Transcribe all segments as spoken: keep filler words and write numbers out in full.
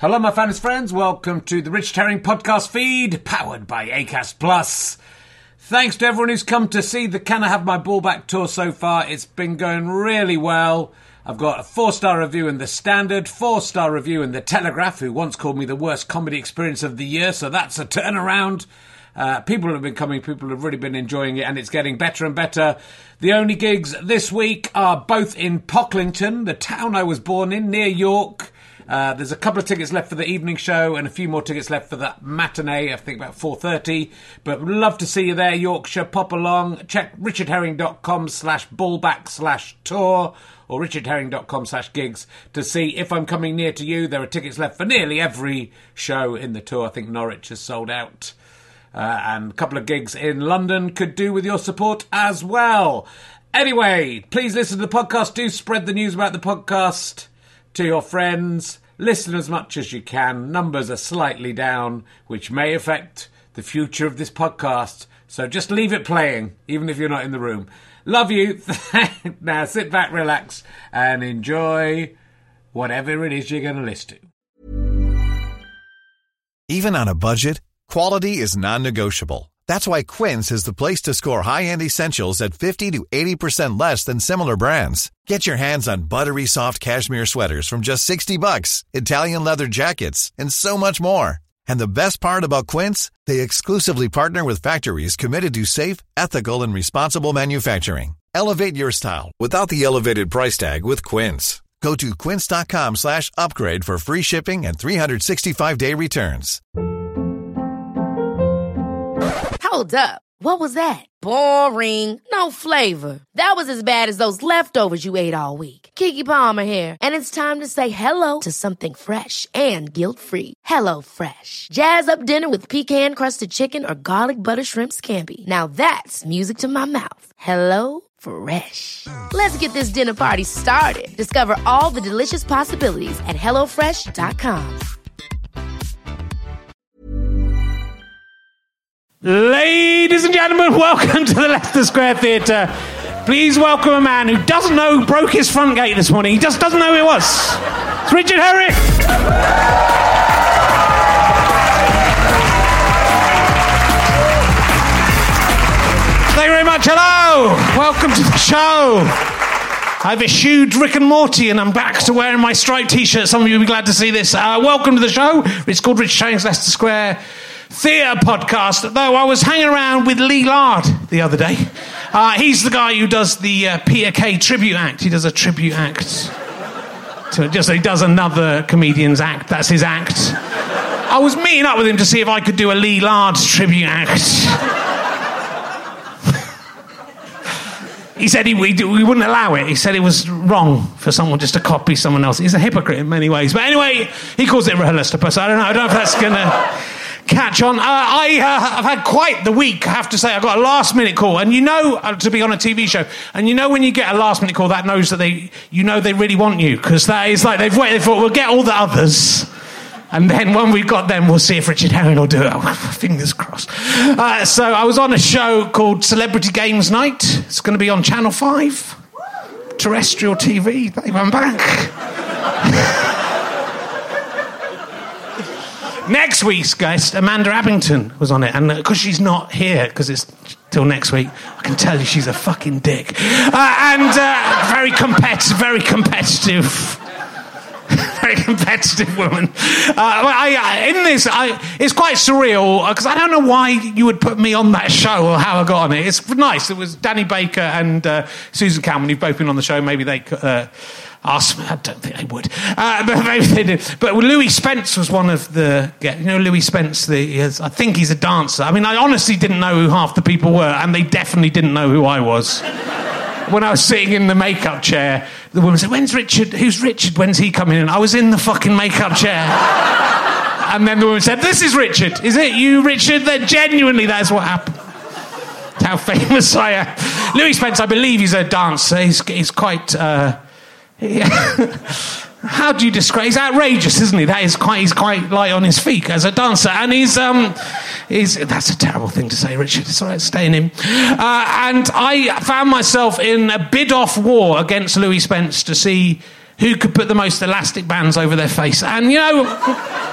Hello, my fans friends. Welcome to the Richard Herring podcast feed, powered by Acast Plus. Thanks to everyone who's come to see the Can I Have My Ball Back tour so far. It's been going really well. I've got a four-star review in The Standard, four-star review in The Telegraph, who once called me the worst comedy experience of the year, so that's a turnaround. Uh, people have been coming, people have really been enjoying it, and it's getting better and better. The only gigs this week are both in Pocklington, the town I was born in, near York. Uh, there's a couple of tickets left for the evening show and a few more tickets left for the matinee, I think about four thirty. But would love to see you there, Yorkshire. Pop along. Check richardherring.com slash ballback slash tour or richardherring.com slash gigs to see if I'm coming near to you. There are tickets left for nearly every show in the tour. I think Norwich has sold out. Uh, and a couple of gigs in London could do with your support as well. Anyway, please listen to the podcast. Do spread the news about the podcast to your friends. Listen as much as you can. Numbers are slightly down, which may affect the future of this podcast. So just leave it playing, even if you're not in the room. Love you. Now sit back, relax, and enjoy whatever it is you're going to listen to. Even on a budget, quality is non-negotiable. That's why Quince is the place to score high-end essentials at fifty to eighty percent less than similar brands. Get your hands on buttery soft cashmere sweaters from just sixty bucks, Italian leather jackets, and so much more. And the best part about Quince, they exclusively partner with factories committed to safe, ethical, and responsible manufacturing. Elevate your style without the elevated price tag with Quince. Go to quince.com slash upgrade for free shipping and three sixty-five day returns. Hold up. What was that? Boring. No flavor. That was as bad as those leftovers you ate all week. Keke Palmer here. And it's time to say hello to something fresh and guilt-free. Hello Fresh. Jazz up dinner with pecan-crusted chicken or garlic butter shrimp scampi. Now that's music to my mouth. Hello Fresh. Let's get this dinner party started. Discover all the delicious possibilities at hello fresh dot com. Ladies and gentlemen, welcome to the Leicester Square Theatre. Please welcome a man who doesn't know who broke his front gate this morning. He just doesn't know who it was. It's Richard Herring. Thank you very much. Hello. Welcome to the show. I've eschewed Rick and Morty and I'm back to wearing my striped T-shirt. Some of you will be glad to see this. Uh, welcome to the show. It's called Richard Herring's Leicester Square Theatre Podcast, though I was hanging around with Lee Lard the other day. Uh, he's the guy who does the uh, Peter Kay tribute act. He does a tribute act. To, just he does another comedian's act. That's his act. I was meeting up with him to see if I could do a Lee Lard tribute act. He said he, we, we wouldn't allow it. He said it was wrong for someone just to copy someone else. He's a hypocrite in many ways. But anyway, he calls it rehearsal. So I don't know. I don't know if that's going to catch on. Uh, I, uh, I've had quite the week, I have to say. I got a last-minute call, and you know, uh, to be on a T V show, and you know when you get a last-minute call, that knows that they, you know they really want you, because that is like, they've waited for, we'll get all the others, and then when we've got them, we'll see if Richard Herring will do it. Oh, fingers crossed. Uh, so I was on a show called Celebrity Games Night. It's going to be on Channel five, terrestrial T V. Babe, I'm back. Next week's guest, Amanda Abbington, was on it. And because she's not here, because it's till next week, I can tell you she's a fucking dick. Uh, and uh, very competitive, very competitive. Very competitive woman. Uh, I, I, in this, I, it's quite surreal, because I don't know why you would put me on that show or how I got on it. It's nice. It was Danny Baker and uh, Susan Calman who've both been on the show. Maybe they could... Uh, Ask me, I don't think they would, uh, but maybe they did. But Louis Spence was one of the, you know, Louis Spence. The, he is, I think he's a dancer. I mean, I honestly didn't know who half the people were, and they definitely didn't know who I was. When I was sitting in the makeup chair, the woman said, "When's Richard? Who's Richard? When's he coming in?" I was in the fucking makeup chair, and then the woman said, "This is Richard. Is it you, Richard?" That genuinely, that's what happened. How famous I am. Louis Spence, I believe he's a dancer. He's, he's quite. Uh, Yeah. How do you describe? He's outrageous, isn't he? That is quite. He's quite light on his feet as a dancer, and he's um, he's. That's a terrible thing to say, Richard. It's all right, stay in him. Uh, and I found myself in a bid-off war against Louis Spence to see who could put the most elastic bands over their face. And you know,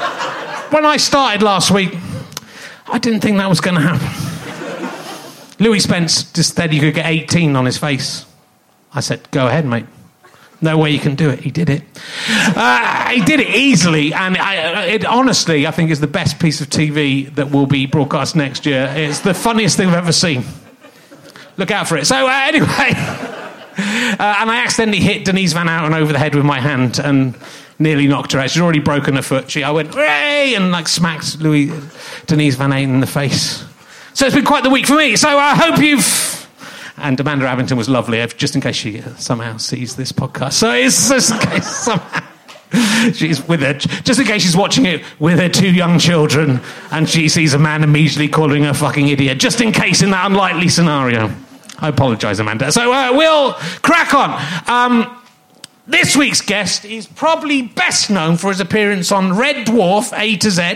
when I started last week, I didn't think that was going to happen. Louis Spence just said you could get eighteen on his face. I said, go ahead, mate. No way you can do it. He did it. Uh, he did it easily, and I, it honestly, I think, is the best piece of T V that will be broadcast next year. It's the funniest thing I've ever seen. Look out for it. So, uh, anyway, uh, and I accidentally hit Denise Van Outen over the head with my hand and nearly knocked her out. She'd already broken her foot. She, I went, hooray, and like smacked Louis, Denise Van Outen in the face. So it's been quite the week for me. So I hope you've... And Amanda Abington was lovely, just in case she somehow sees this podcast. So it's just in case somehow she's with her, just in case she's watching it with her two young children and she sees a man immediately calling her a fucking idiot, just in case in that unlikely scenario. I apologise, Amanda. So uh, we'll crack on. Um, this week's guest is probably best known for his appearance on Red Dwarf A to Z.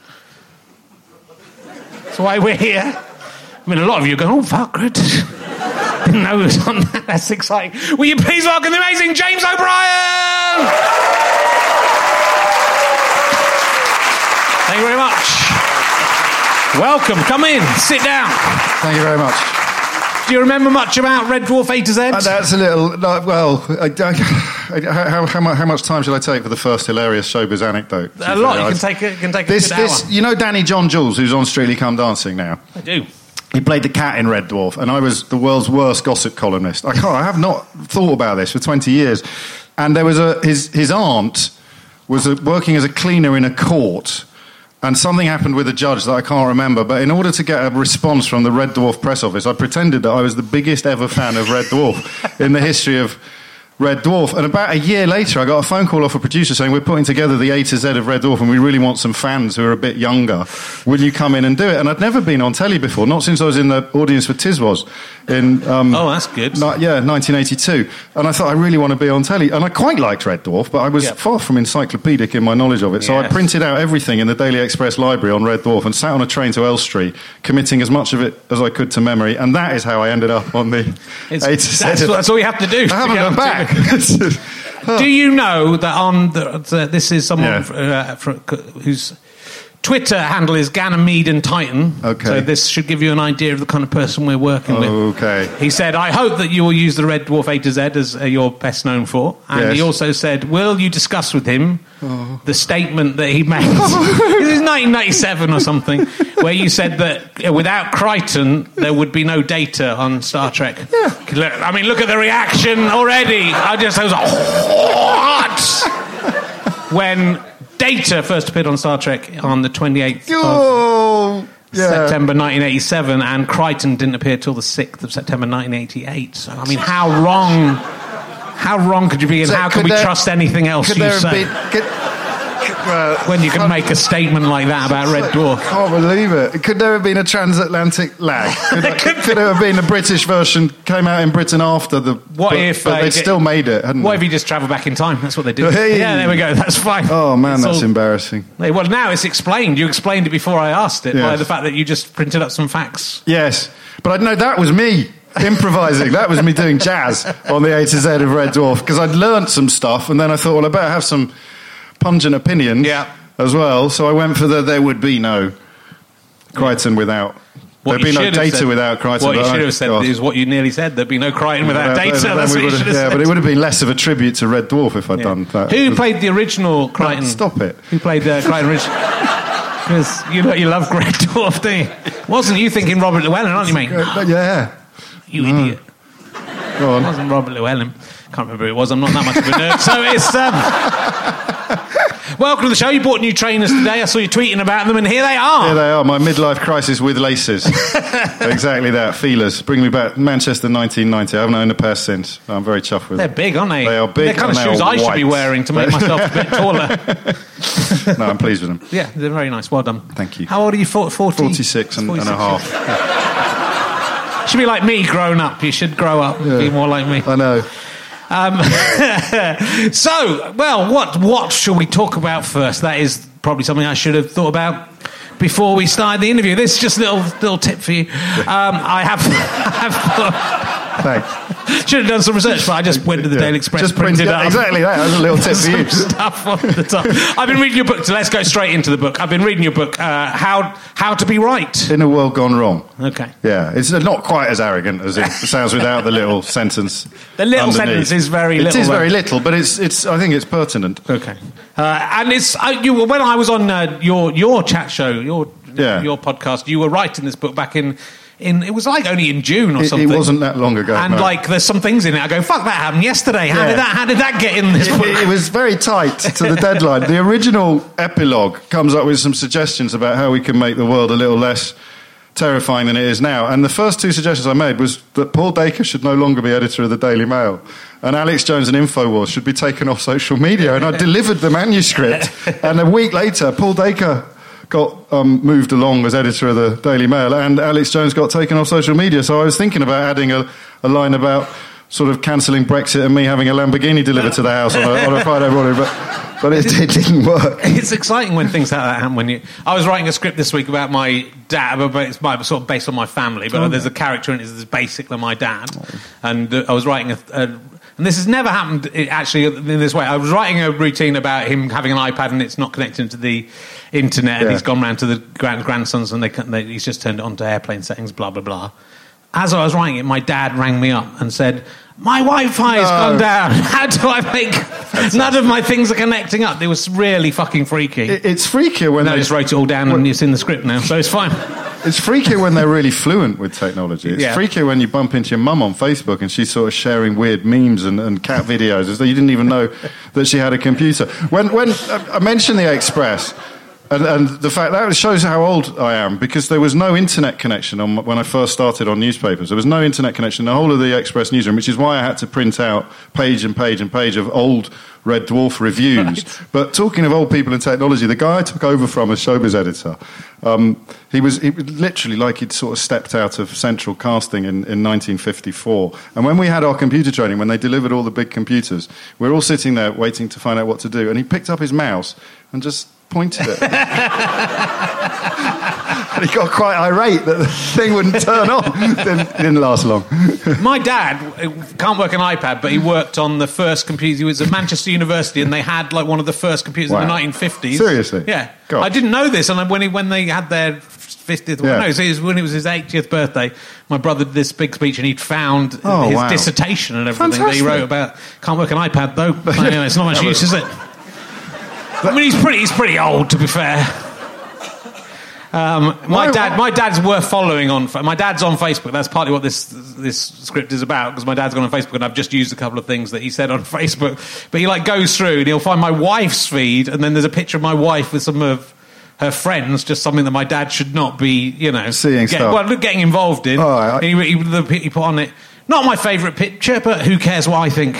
That's why we're here. I mean, a lot of you are going, oh, fuck, good. Didn't know it was on that. That's exciting. Will you please welcome the amazing James O'Brien? Thank you very much. Welcome. Come in. Sit down. Thank you very much. Do you remember much about Red Dwarf A to Z? Uh, that's a little... Uh, well, I, I, how, how, much, how much time should I take for the first hilarious showbiz anecdote? A lot. You can take a, can take this, a good this, hour. You know Danny John Jules, who's on Strictly Come Dancing now? I do. He played the cat in Red Dwarf, and I was the world's worst gossip columnist. I, can't, I have not thought about this for twenty years. And there was a his his aunt was a, working as a cleaner in a court, and something happened with a judge that I can't remember. But in order to get a response from the Red Dwarf press office, I pretended that I was the biggest ever fan of Red Dwarf in the history of Red Dwarf. And about a year later, I got a phone call off a producer saying, we're putting together the A to Z of Red Dwarf and we really want some fans who are a bit younger. Will you come in and do it? And I'd never been on telly before, not since I was in the audience for Tiswas in... Um, oh, that's good. Ni- yeah, nineteen eighty-two. And I thought, I really want to be on telly. And I quite liked Red Dwarf, but I was yep. far from encyclopedic in my knowledge of it. So yes. I printed out everything in the Daily Express library on Red Dwarf and sat on a train to Elstree, committing as much of it as I could to memory. And that is how I ended up on the it's, A to Z. That's, that's all you have to do. I haven't gone back. Do you know that on the, the this is someone yeah. uh, for, whose Twitter handle is Ganymede and Titan. Okay. So this should give you an idea of the kind of person we're working with. Okay. He said, I hope that you will use the Red Dwarf A to Z as uh, you're best known for. And yes. he also said, will you discuss with him oh. the statement that he made? This is nineteen ninety-seven or something, where you said that uh, without Crichton, there would be no data on Star Trek. Yeah. I mean, look at the reaction already. I just I was like, what? When Data first appeared on Star Trek on the twenty-eighth oh, of yeah. September nineteen eighty-seven, and Crichton didn't appear till the sixth of September nineteen eighty-eight. So, I mean, how wrong, how wrong could you be, and so how can we there, trust anything else you say? Been, could, uh, when you can make a statement like that about Red Dwarf. I can't believe it. Could there have been a transatlantic lag? Could, could, could there have been a British version came out in Britain after the... What but, if... But uh, they get, still made it, hadn't What they? if you just travel back in time? That's what they do. Hey. Yeah, there we go. That's fine. Oh, man, it's that's all, embarrassing. Well, now it's explained. You explained it before I asked it, yes. by the fact that you just printed up some facts. Yes. But I know that was me improvising. That was me doing jazz on the A to Z of Red Dwarf, because I'd learnt some stuff, and then I thought, well, I better have some pungent opinions. Yeah. As well, so I went for the there would be no Crichton without what there'd be no data said, without Crichton. What you should I, have said God. is what you nearly said. There'd be no Crichton without yeah, data. Then, That's then what you should have yeah, said. but it would have been less of a tribute to Red Dwarf if I'd yeah. done that. Who played the original Crichton? No, stop it. Who played the uh, Crichton original? Because you know you love Red Dwarf, don't you? Wasn't you thinking Robert Llewellyn, aren't you, mate? Yeah. You no. idiot. Go on. It wasn't Robert Llewellyn. Can't remember who it was. I'm not that much of a nerd. So it's... Um, welcome to the show. You bought new trainers today. I saw you tweeting about them, and here they are. Here they are, my midlife crisis with laces. Exactly that, feelers. Bring me back. Manchester nineteen ninety. I haven't owned a pair since. I'm very chuffed with They're them. big, aren't they? They are big. They're kind of shoes I should be wearing to make myself a bit taller. No, I'm pleased with them. Yeah, they're very nice. Well done. Thank you. How old are you? forty? forty-six and, and a half. Yeah. Should be like me grown up. You should grow up and yeah. be more like me. I know. Um, so, well, what what should we talk about first? That is probably something I should have thought about before we started the interview. This is just a little little tip for you. Um, I have, I have thought, Thanks. Should have done some research, but I just went to the Yeah. Daily Express, Just print printed it up. exactly that. That's a little tip for you. Some stuff on the top. I've been reading your book, so let's go straight into the book. I've been reading your book, uh, How How to Be Right. In a World Gone Wrong. Okay. Yeah, it's not quite as arrogant as it sounds without the little sentence. The little underneath. sentence is very It little. is though. very little, but it's it's. I think it's pertinent. Okay. Uh, and it's uh, you. When I was on uh, your your chat show, your Yeah. your podcast, you were writing this book back in. In, it was like only in June or It, something. it wasn't that long ago. And no. like, there's some things in it. I go, fuck, that happened yesterday. How Yeah. did that? How did that get in this It, book? it was very tight to the deadline. The original epilogue comes up with some suggestions about how we can make the world a little less terrifying than it is now. And the first two suggestions I made was that Paul Dacre should no longer be editor of the Daily Mail, and Alex Jones and InfoWars should be taken off social media. And I delivered the manuscript, and a week later, Paul Dacre got um, moved along as editor of the Daily Mail, and Alex Jones got taken off social media. So I was thinking about adding a, a line about sort of cancelling Brexit and me having a Lamborghini delivered to the house on a, on a Friday morning, but but it, it didn't work. It's exciting when things like that happen. When you, I was writing a script this week about my dad, but it's my, sort of based on my family. But Oh, there's no. a character in it that's basically my dad, and uh, I was writing a. a and this has never happened uh, actually in this way. I was writing a routine about him having an iPad and it's not connected to the internet, and Yeah. he's gone round to the grand, grandsons and they, they, he's just turned it on to airplane settings, blah blah blah. As I was writing it, my dad rang me up and said, my Wi-Fi has No. gone down. How do I make... None of my things are connecting up. It was really fucking freaky. It, it's freakier when No, I they just wrote it all down and it's in the script now, so it's fine. It's freakier when they're really fluent with technology. It's Yeah. freakier when you bump into your mum on Facebook and she's sort of sharing weird memes and, and cat videos as though you didn't even know that she had a computer. When when I mentioned the Express. And, and the fact that shows how old I am, because there was no internet connection on, when I first started on newspapers. There was no internet connection in the whole of the Express newsroom, which is why I had to print out page and page and page of old Red Dwarf reviews. Right. But talking of old people and technology, the guy I took over from as showbiz editor, um, he was he was literally like he'd sort of stepped out of central casting in, in nineteen fifty-four. And when we had our computer training, when they delivered all the big computers, we were all sitting there waiting to find out what to do. And he picked up his mouse and just pointed it. And he got quite irate that the thing wouldn't turn on. Didn't, didn't last long. My dad uh, can't work an iPad, but he worked on the first computer. He was at Manchester University, and they had like one of the first computers Wow. in the nineteen fifties. Seriously? Yeah. God. I didn't know this, and then when he, when they had their fiftieth, Yeah. no, so it was when it was his eightieth birthday, my brother did this big speech, and he'd found Oh, his wow. dissertation and everything that he Fantastic. wrote about. Can't work an iPad though. I know, it's not much use, is it? I mean, he's pretty. He's pretty old, to be fair. Um, my Why- dad, my dad's worth following on. My dad's on Facebook. That's partly what this this script is about, because my dad's gone on Facebook, and I've just used a couple of things that he said on Facebook. But he like goes through and he'll find my wife's feed, and then there's a picture of my wife with some of her friends, just something that my dad should not be, you know, Seeing get- stuff. well, look, getting involved in. Oh, I- And he, he, the, he put on it, not my favourite picture, but who cares what I think?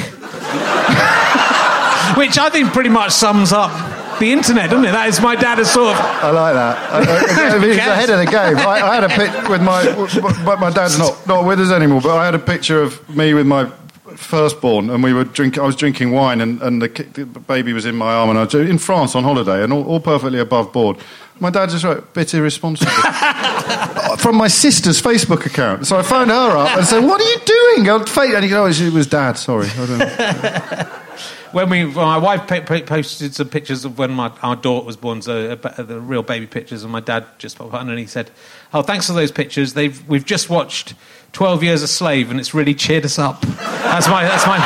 Which I think pretty much sums up the internet, doesn't it? That is my dad is sort of. I like that. I, I, I mean, he's ahead of the game. I, I had a pic with my, but my dad's not, not with us anymore. But I had a picture of me with my firstborn, and we were drinking. I was drinking wine, and, and the, ki- the baby was in my arm, and I was in France on holiday, and all, all perfectly above board. My dad just wrote, "Bit irresponsible," from my sister's Facebook account. So I phoned her up and said, "What are you doing?" And he goes, "Oh, it was Dad. Sorry." I don't know. When we, well, my wife po- po- posted some pictures of when my, our daughter was born, so uh, the real baby pictures, and my dad just popped on and he said, "Oh, thanks for those pictures. They've we've just watched twelve Years a Slave, and it's really cheered us up." That's my that's my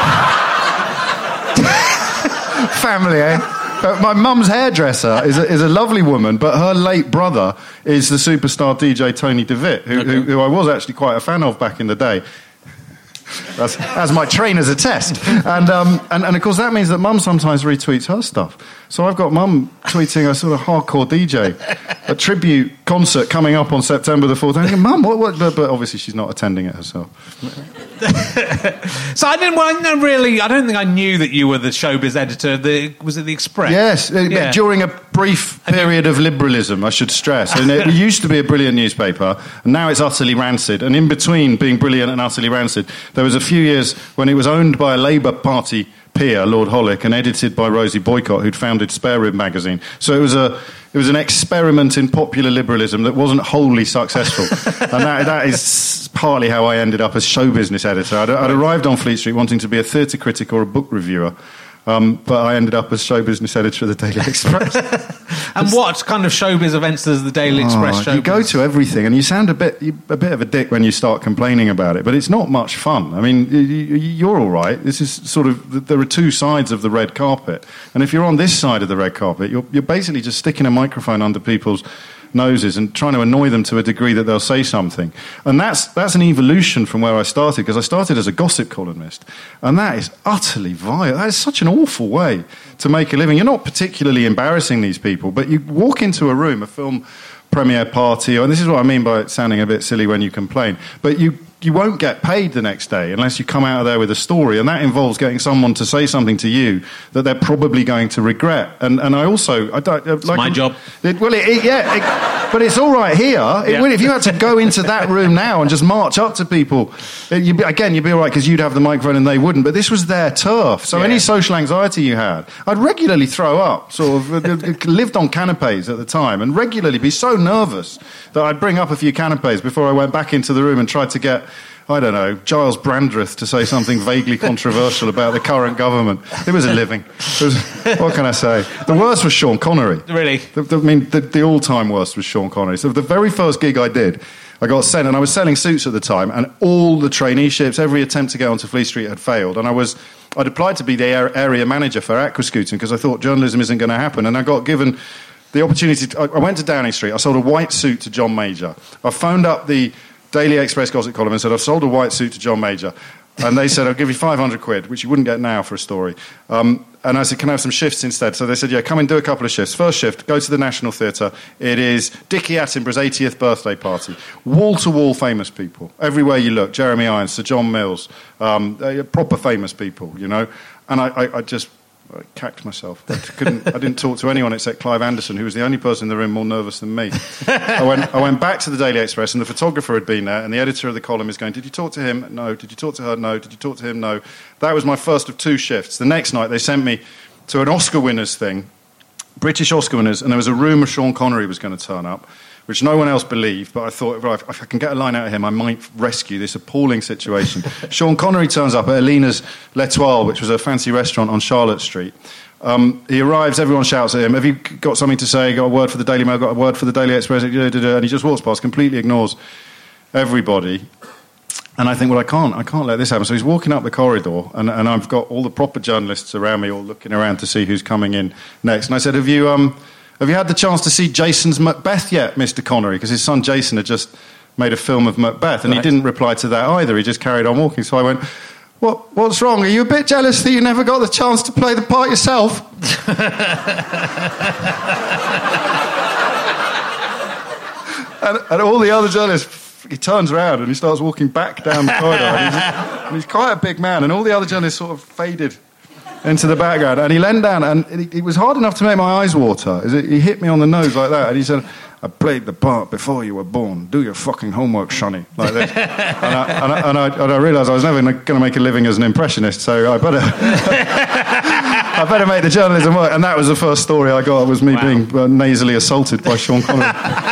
Family, eh? Uh, my mum's hairdresser is a, is a lovely woman, but her late brother is the superstar D J Tony DeVitt, who, Okay. who, who I was actually quite a fan of back in the day. That's, as my trainers attest. And, um, and, and of course that means that mum sometimes retweets her stuff. So I've got mum tweeting a sort of hardcore D J, a tribute concert coming up on September the fourth. I'm thinking, Mum, what, what? But, but obviously she's not attending it herself. So I didn't. Well, I didn't really. I don't think I knew that you were the showbiz editor. The, was it the Express? Yes, uh, Yeah. during a brief period of liberalism, I should stress. And it used to be a brilliant newspaper, and now it's utterly rancid. And in between being brilliant and utterly rancid, there was a few years when it was owned by a Labour Party peer, Lord Hollick, and edited by Rosie Boycott, who'd founded Spare Rib magazine. So it was a it was an experiment in popular liberalism that wasn't wholly successful. And that, that is partly how I ended up as show business editor. I'd, I'd arrived on Fleet Street wanting to be a theatre critic or a book reviewer. Um, but I ended up as show business editor of the Daily Express. And what kind of showbiz events does the Daily Express show? You go to everything, and you sound a bit a bit of a dick when you start complaining about it, but it's not much fun. I mean, you're all right. This is sort of, there are two sides of the red carpet, and if you're on this side of the red carpet, you're, you're basically just sticking a microphone under people's noses and trying to annoy them to a degree that they'll say something. And that's that's an evolution from where I started, because I started as a gossip columnist, and that is utterly vile. That is such an awful way to make a living. You're not particularly embarrassing these people, but you walk into a room, a film premiere party, and this is what I mean by it sounding a bit silly when you complain, but you you won't get paid the next day unless you come out of there with a story, and that involves getting someone to say something to you that they're probably going to regret. And and I also I don't it's like my job. It, well, it, it, yeah, it, but it's all right here. It, yeah. If you had to go into that room now and just march up to people, it, you'd be, again, you'd be all right because you'd have the microphone and they wouldn't. But this was their turf, so yeah. Any social anxiety you had, I'd regularly throw up. Sort of lived on canapes at the time, and regularly be so nervous that I'd bring up a few canapes before I went back into the room and tried to get, I don't know, Giles Brandreth to say something vaguely controversial about the current government. It was a living. It was, what can I say? The worst was Sean Connery. Really? The, the, I mean, the, the all-time worst was Sean Connery. So the very first gig I did, I got sent, and I was selling suits at the time, and all the traineeships, every attempt to get onto Fleet Street had failed, and I was... I'd applied to be the area manager for Aquascutum because I thought journalism isn't going to happen, and I got given the opportunity to, I went to Downing Street, I sold a white suit to John Major. I phoned up the Daily Express gossip column and said, I've sold a white suit to John Major. And they said, I'll give you five hundred quid, which you wouldn't get now for a story. Um, and I said, can I have some shifts instead? So they said, yeah, come and do a couple of shifts. First shift, go to the National Theatre. It is Dickie Attenborough's eightieth birthday party. Wall-to-wall famous people. Everywhere you look. Jeremy Irons, Sir John Mills, um, proper famous people, you know. And I, I, I just... I cacked myself. I couldn't. I didn't talk to anyone except Clive Anderson, who was the only person in the room more nervous than me. I went. I went back to the Daily Express, and the photographer had been there, and the editor of the column is going, "Did you talk to him? No. Did you talk to her? No. Did you talk to him? No." That was my first of two shifts. The next night, they sent me to an Oscar winners thing, British Oscar winners, and there was a rumour Sean Connery was going to turn up, which no one else believed, but I thought, right, if I can get a line out of him, I might rescue this appalling situation. Sean Connery turns up at Alina's L'Etoile, which was a fancy restaurant on Charlotte Street. Um, he arrives, everyone shouts at him, have you got something to say, got a word for the Daily Mail, got a word for the Daily Express, and he just walks past, completely ignores everybody. And I think, well, I can't, I can't let this happen. So he's walking up the corridor, and, and I've got all the proper journalists around me, all looking around to see who's coming in next. And I said, have you... Um, Have you had the chance to see Jason's Macbeth yet, Mister Connery? Because his son Jason had just made a film of Macbeth, and right. He didn't reply to that either. He just carried on walking. So I went, what, what's wrong? Are you a bit jealous that you never got the chance to play the part yourself? and, and all the other journalists, he turns around and he starts walking back down the corridor. And he's, and he's quite a big man, and all the other journalists sort of faded into the background, and he leaned down, and it, it was hard enough to make my eyes water. He hit me on the nose like that, and he said, I played the part before you were born. Do your fucking homework, Sonny. Like this. and, I, and, I, and, I, and I realised I was never going to make a living as an impressionist, so I better I better make the journalism work. And that was the first story I got, was me wow. being uh, nasally assaulted by Sean Connery.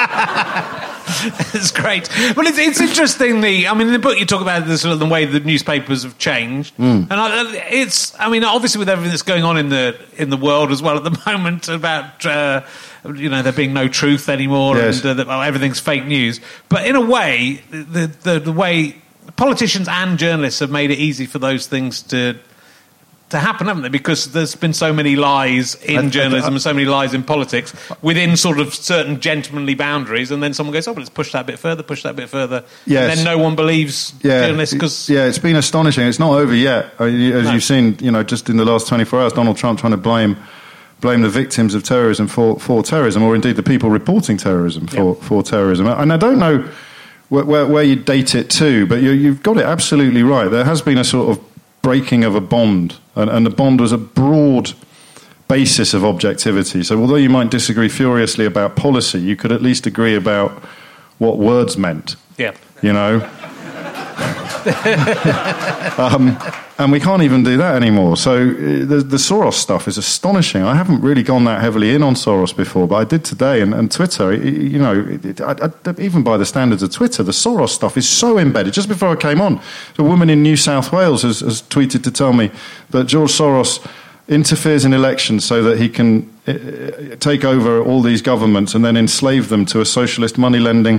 It's great. Well, it's, it's interesting. The I mean, in the book you talk about the, sort of the way the newspapers have changed, mm. and I, it's. I mean, obviously with everything that's going on in the in the world as well at the moment about uh, you know there being no truth anymore, yes. and uh, that, well, everything's fake news. But in a way, the, the the way politicians and journalists have made it easy for those things to. to happen, haven't they? Because there's been so many lies in journalism and so many lies in politics within sort of certain gentlemanly boundaries, and then someone goes, oh, well, let's push that a bit further, push that a bit further. Yes. And then no one believes yeah. journalists because... Yeah, it's been astonishing. It's not over yet. As no. you've seen, you know, just in the last twenty-four hours, Donald Trump trying to blame blame the victims of terrorism for, for terrorism, or indeed the people reporting terrorism for, yeah. for terrorism. And I don't know where, where, where you date it to, but you, you've got it absolutely right. There has been a sort of breaking of a bond, and, and the bond was a broad basis of objectivity. So although you might disagree furiously about policy, you could at least agree about what words meant. Yeah. You know? um, and we can't even do that anymore. So the, the Soros stuff is astonishing. I haven't really gone that heavily in on Soros before, but I did today. And, and Twitter, you know, it, it, I, I, even by the standards of Twitter, the Soros stuff is so embedded. Just before I came on, a woman in New South Wales has, has tweeted to tell me that George Soros interferes in elections so that he can uh, take over all these governments and then enslave them to a socialist money-lending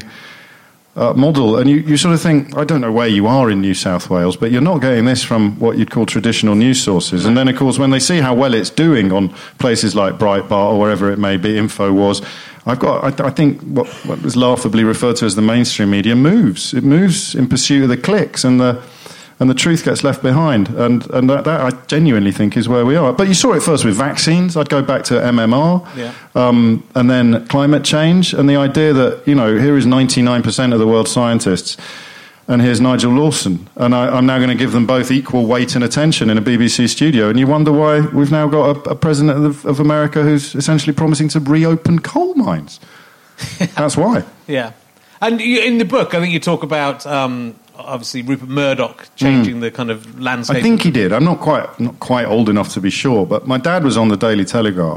Uh, model. And you, you sort of think, I don't know where you are in New South Wales, but you're not getting this from what you'd call traditional news sources. And then, of course, when they see how well it's doing on places like Breitbart or wherever it may be, InfoWars, I've got, I, I think, what, what was laughably referred to as the mainstream media moves. It moves in pursuit of the clicks, and the and the truth gets left behind. And and that, that I genuinely think is where we are. But you saw it first with vaccines. I'd go back to M M R, yeah. um, and then climate change, and the idea that, you know, here is ninety-nine percent of the world's scientists, and here's Nigel Lawson, and I, I'm now going to give them both equal weight and attention in a B B C studio. And you wonder why we've now got a, a president of, of America who's essentially promising to reopen coal mines. That's why. Yeah. And you, in the book, I think you talk about... Um, obviously Rupert Murdoch changing mm. the kind of landscape. I think he did. I'm not quite not quite old enough to be sure, but my dad was on the Daily Telegraph,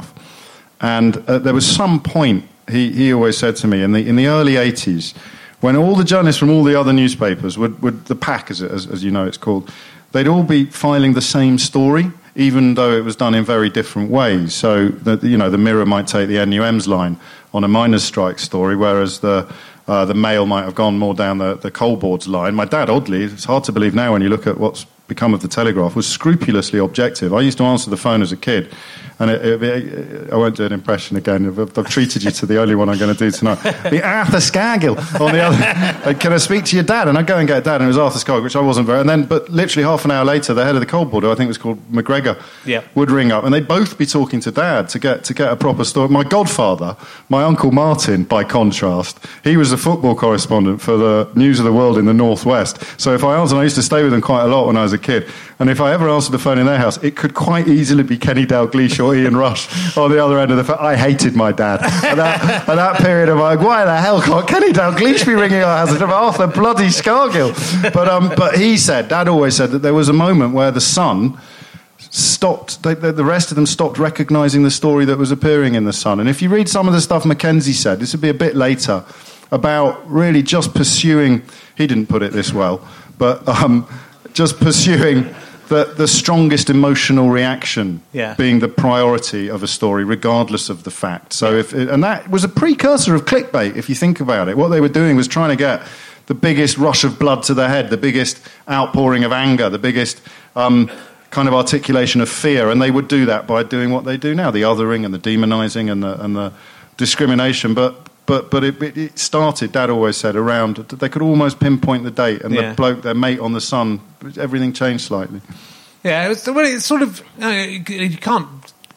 and uh, there was some point he, he always said to me in the in the early eighties, when all the journalists from all the other newspapers would, would the pack, as, as as you know it's called, they'd all be filing the same story, even though it was done in very different ways. So the, you know, the Mirror might take the N U M's line on a miners' strike story, whereas the Uh, the Mail might have gone more down the, the coal boards line. My dad, oddly, it's hard to believe now when you look at what's become of the Telegraph, was scrupulously objective. I used to answer the phone as a kid, and it, it, it, I won't do an impression again. I've, I've treated you to the only one I'm going to do tonight. The Arthur Scargill on the other. Like, can I speak to your dad? And I'd go and get dad, and it was Arthur Scargill, which I wasn't very. And then, but literally half an hour later, the head of the coal board, who I think was called McGregor, yeah. would ring up, and they'd both be talking to dad to get to get a proper story. My godfather, my uncle Martin, by contrast, he was a football correspondent for the News of the World in the Northwest. So if I answered, I used to stay with them quite a lot when I was a kid. And if I ever answered the phone in their house, it could quite easily be Kenny Dalglish or Ian Rush on the other end of the phone. I hated my dad. At that, at that period, I'm like, why the hell can't Kenny Dalglish be ringing our house? Arthur bloody Scargill. But, um, but he said, Dad always said that there was a moment where the Sun stopped, they, the rest of them stopped recognising the story that was appearing in the Sun. And if you read some of the stuff Mackenzie said, this would be a bit later, about really just pursuing, he didn't put it this well, but um, just pursuing the, the strongest emotional reaction yeah. being the priority of a story, regardless of the fact. So, if it, and that was a precursor of clickbait, if you think about it. What they were doing was trying to get the biggest rush of blood to their head, the biggest outpouring of anger, the biggest um, kind of articulation of fear, and they would do that by doing what they do now, the othering and the demonising and the, and the discrimination. But But but it, it started, Dad always said, around, they could almost pinpoint the date, and yeah. the bloke, their mate on the Sun, everything changed slightly. Yeah, it's, well, it's sort of, you, know, you can't,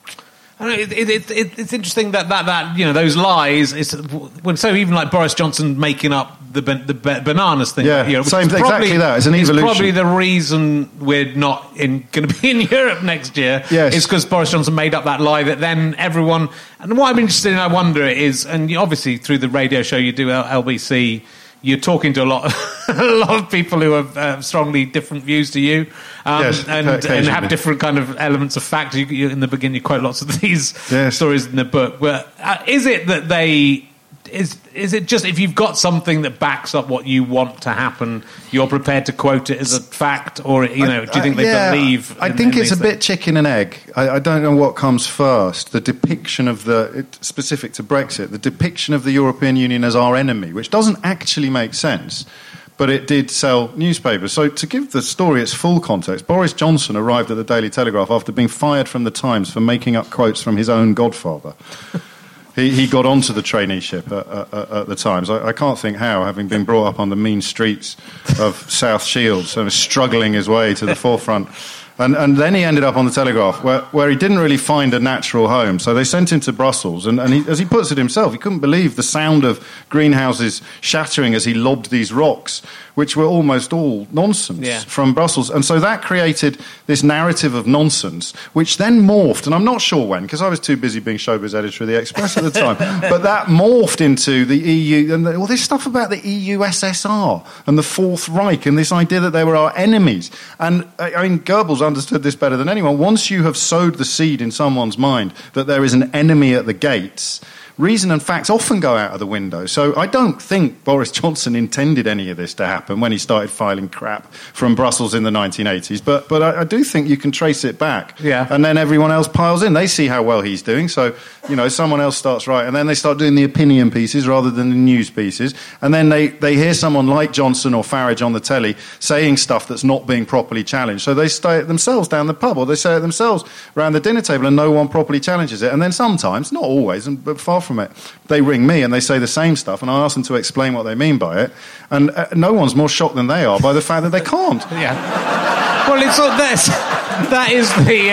I don't know, it, it, it, it's interesting that, that, that, you know, those lies, it's, when so even like Boris Johnson making up the, the bananas thing. Yeah, you know, same, probably, exactly that, it's an evolution. It's probably the reason we're not in going to be in Europe next year. Yes. Is because Boris Johnson made up that lie that then everyone, and what I'm interested in, I wonder, is, and you, obviously through the radio show you do, L B C, you're talking to a lot, a lot of people who have uh, strongly different views to you, um, yes, and, and have different kind of elements of fact. You, you, in the beginning, you quote lots of these yes. stories in the book. But uh, is it that they? Is is it just if you've got something that backs up what you want to happen, you're prepared to quote it as a fact, or you know, do you think uh, they yeah, believe? I in, think in it's a things? bit chicken and egg. I, I don't know what comes first. The depiction of the it, specific to Brexit, the depiction of the European Union as our enemy, which doesn't actually make sense. But it did sell newspapers. So to give the story its full context, Boris Johnson arrived at the Daily Telegraph after being fired from the Times for making up quotes from his own godfather. He, he got onto the traineeship at, at, at the Times. I, I can't think how, having been brought up on the mean streets of South Shields and struggling his way to the forefront And, and then he ended up on the Telegraph, where, where he didn't really find a natural home. So they sent him to Brussels. And, and he, as he puts it himself, he couldn't believe the sound of greenhouses shattering as he lobbed these rocks, which were almost all nonsense yeah. from Brussels. And so that created this narrative of nonsense, which then morphed, and I'm not sure when, because I was too busy being showbiz editor of the Express at the time, but that morphed into the E U, and the, all this stuff about the E U S S R and the Fourth Reich, and this idea that they were our enemies. And, I mean, Goebbels understood this better than anyone. Once you have sowed the seed in someone's mind that there is an enemy at the gates, reason and facts often go out of the window. So I don't think Boris Johnson intended any of this to happen when he started filing crap from Brussels in the nineteen eighties. But but I, I do think you can trace it back. Yeah. And then everyone else piles in. They see how well he's doing. So, you know, someone else starts right. And then they start doing the opinion pieces rather than the news pieces. And then they, they hear someone like Johnson or Farage on the telly saying stuff that's not being properly challenged. So they say it themselves down the pub, or they say it themselves around the dinner table, and no one properly challenges it. And then sometimes, not always, and, but far from it, they ring me and they say the same stuff, and I ask them to explain what they mean by it, and uh, no one's more shocked than they are by the fact that they can't. Yeah. Well, it's all this. That is the.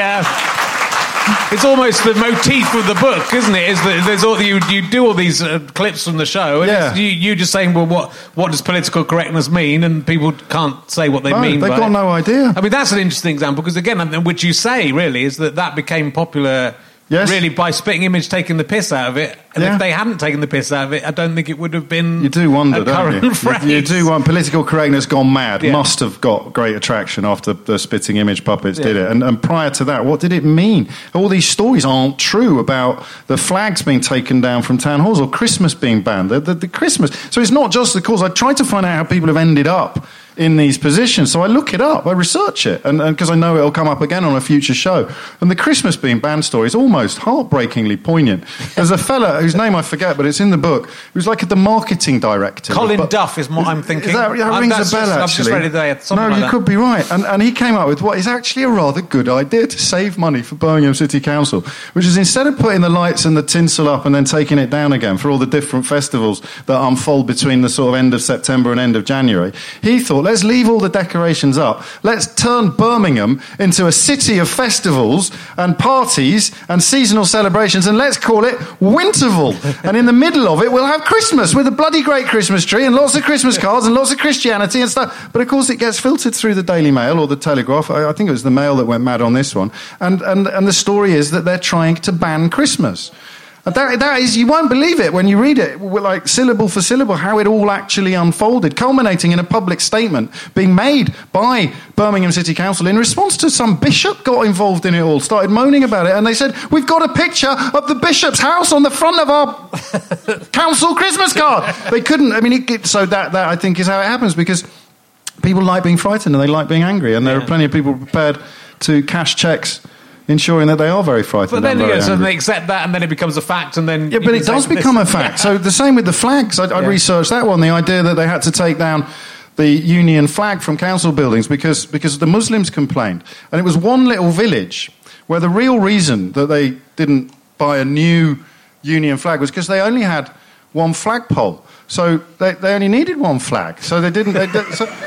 Uh, it's almost the motif of the book, isn't it? Is that there's all you you do all these uh, clips from the show, and yeah. it's you you just saying, well, what what does political correctness mean, and people can't say what they no, mean. They've by got it. no idea. I mean, that's an interesting example because again, which you say really is that that became popular. Yes. Really, by Spitting Image taking the piss out of it, and yeah. if they hadn't taken the piss out of it, I don't think it would have been. You do wonder, a don't current you? Phrase. you? You do want political correctness gone mad. Yeah. Must have got great attraction after the Spitting Image puppets Yeah. did it. And, and prior to that, what did it mean? All these stories aren't true about the flags being taken down from town halls or Christmas being banned. The, the, the Christmas. So it's not just the cause. I tried to find out how people have ended up in these positions. So I look it up, I research it, and because I know it'll come up again on a future show. And the Christmas being banned story is almost heartbreakingly poignant. There's a fella whose name I forget, but it's in the book, who's like the marketing director. Colin but, Duff is what I'm thinking. Is that, that Uh, rings that's a bell, just, actually. I've just read it there. Something No, like you that. could be right. And, and he came up with what is actually a rather good idea to save money for Birmingham City Council, which is instead of putting the lights and the tinsel up and then taking it down again for all the different festivals that unfold between the sort of end of September and end of January, he thought, let's leave all the decorations up. Let's turn Birmingham into a city of festivals and parties and seasonal celebrations, and let's call it Winterval. And in the middle of it, we'll have Christmas with a bloody great Christmas tree and lots of Christmas cards and lots of Christianity and stuff. But of course, it gets filtered through the Daily Mail or the Telegraph. I, I think it was the Mail that went mad on this one. And, and, and the story is that they're trying to ban Christmas. And that, that is, you won't believe it when you read it, like syllable for syllable, how it all actually unfolded, culminating in a public statement being made by Birmingham City Council in response to some bishop got involved in it all, started moaning about it, and they said, we've got a picture of the bishop's house on the front of our council Christmas card. They couldn't, I mean, it, it, so that, that I think is how it happens, because people like being frightened and they like being angry, and there yeah. are plenty of people prepared to cash checks ensuring that they are very frightened. But then, and very yeah, so angry. they accept that, and then it becomes a fact, and then Yeah, but it does become a fact. So the same with the flags. I, I Yeah. researched that one. The idea that they had to take down the Union flag from council buildings because because the Muslims complained, and it was one little village where the real reason that they didn't buy a new Union flag was because they only had one flagpole. So they, they only needed one flag. So they didn't. They, they, so,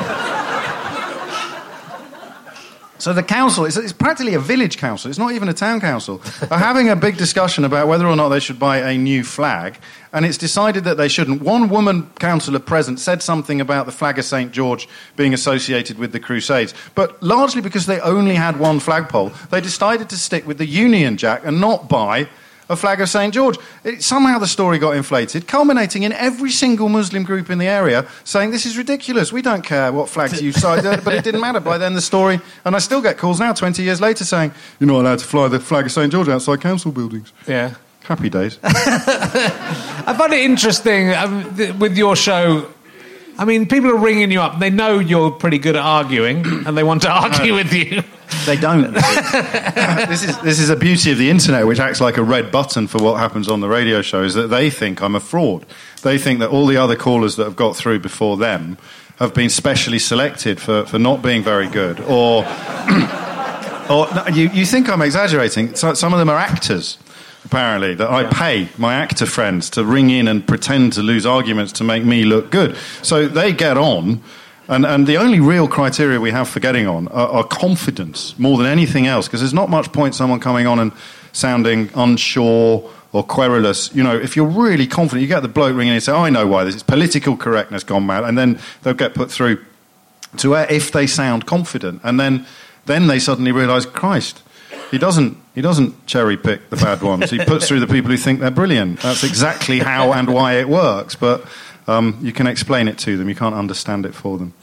So the council, it's, it's practically a village council, it's not even a town council, are having a big discussion about whether or not they should buy a new flag, and it's decided that they shouldn't. One woman councillor present said something about the flag of Saint George being associated with the Crusades, but largely because they only had one flagpole, they decided to stick with the Union Jack and not buy a flag of Saint George. It, somehow the story got inflated, culminating in every single Muslim group in the area saying, this is ridiculous, we don't care what flags you side, but it didn't matter by then the story, and I still get calls now, twenty years later, saying, you're not allowed to fly the flag of Saint George outside council buildings. Yeah. Happy days. I find it interesting um, th- with your show. I mean, people are ringing you up. They know you're pretty good at arguing, and they want to argue with you. They don't. this is this is the beauty of the internet, which acts like a red button for what happens on the radio show, is that they think I'm a fraud. They think that all the other callers that have got through before them have been specially selected for, for not being very good. Or, or no, you, you think I'm exaggerating. So, some of them are actors, apparently, that I pay my actor friends to ring in and pretend to lose arguments to make me look good. So they get on, And, and the only real criteria we have for getting on are, are confidence more than anything else, because there's not much point someone coming on and sounding unsure or querulous. You know, if you're really confident, you get the bloke ringing and say, oh, I know why this is political correctness gone mad, and then they'll get put through to air if they sound confident. And then, then they suddenly realise, Christ, he doesn't, he doesn't cherry-pick the bad ones. He puts through the people who think they're brilliant. That's exactly how and why it works. But um, you can explain it to them. You can't understand it for them.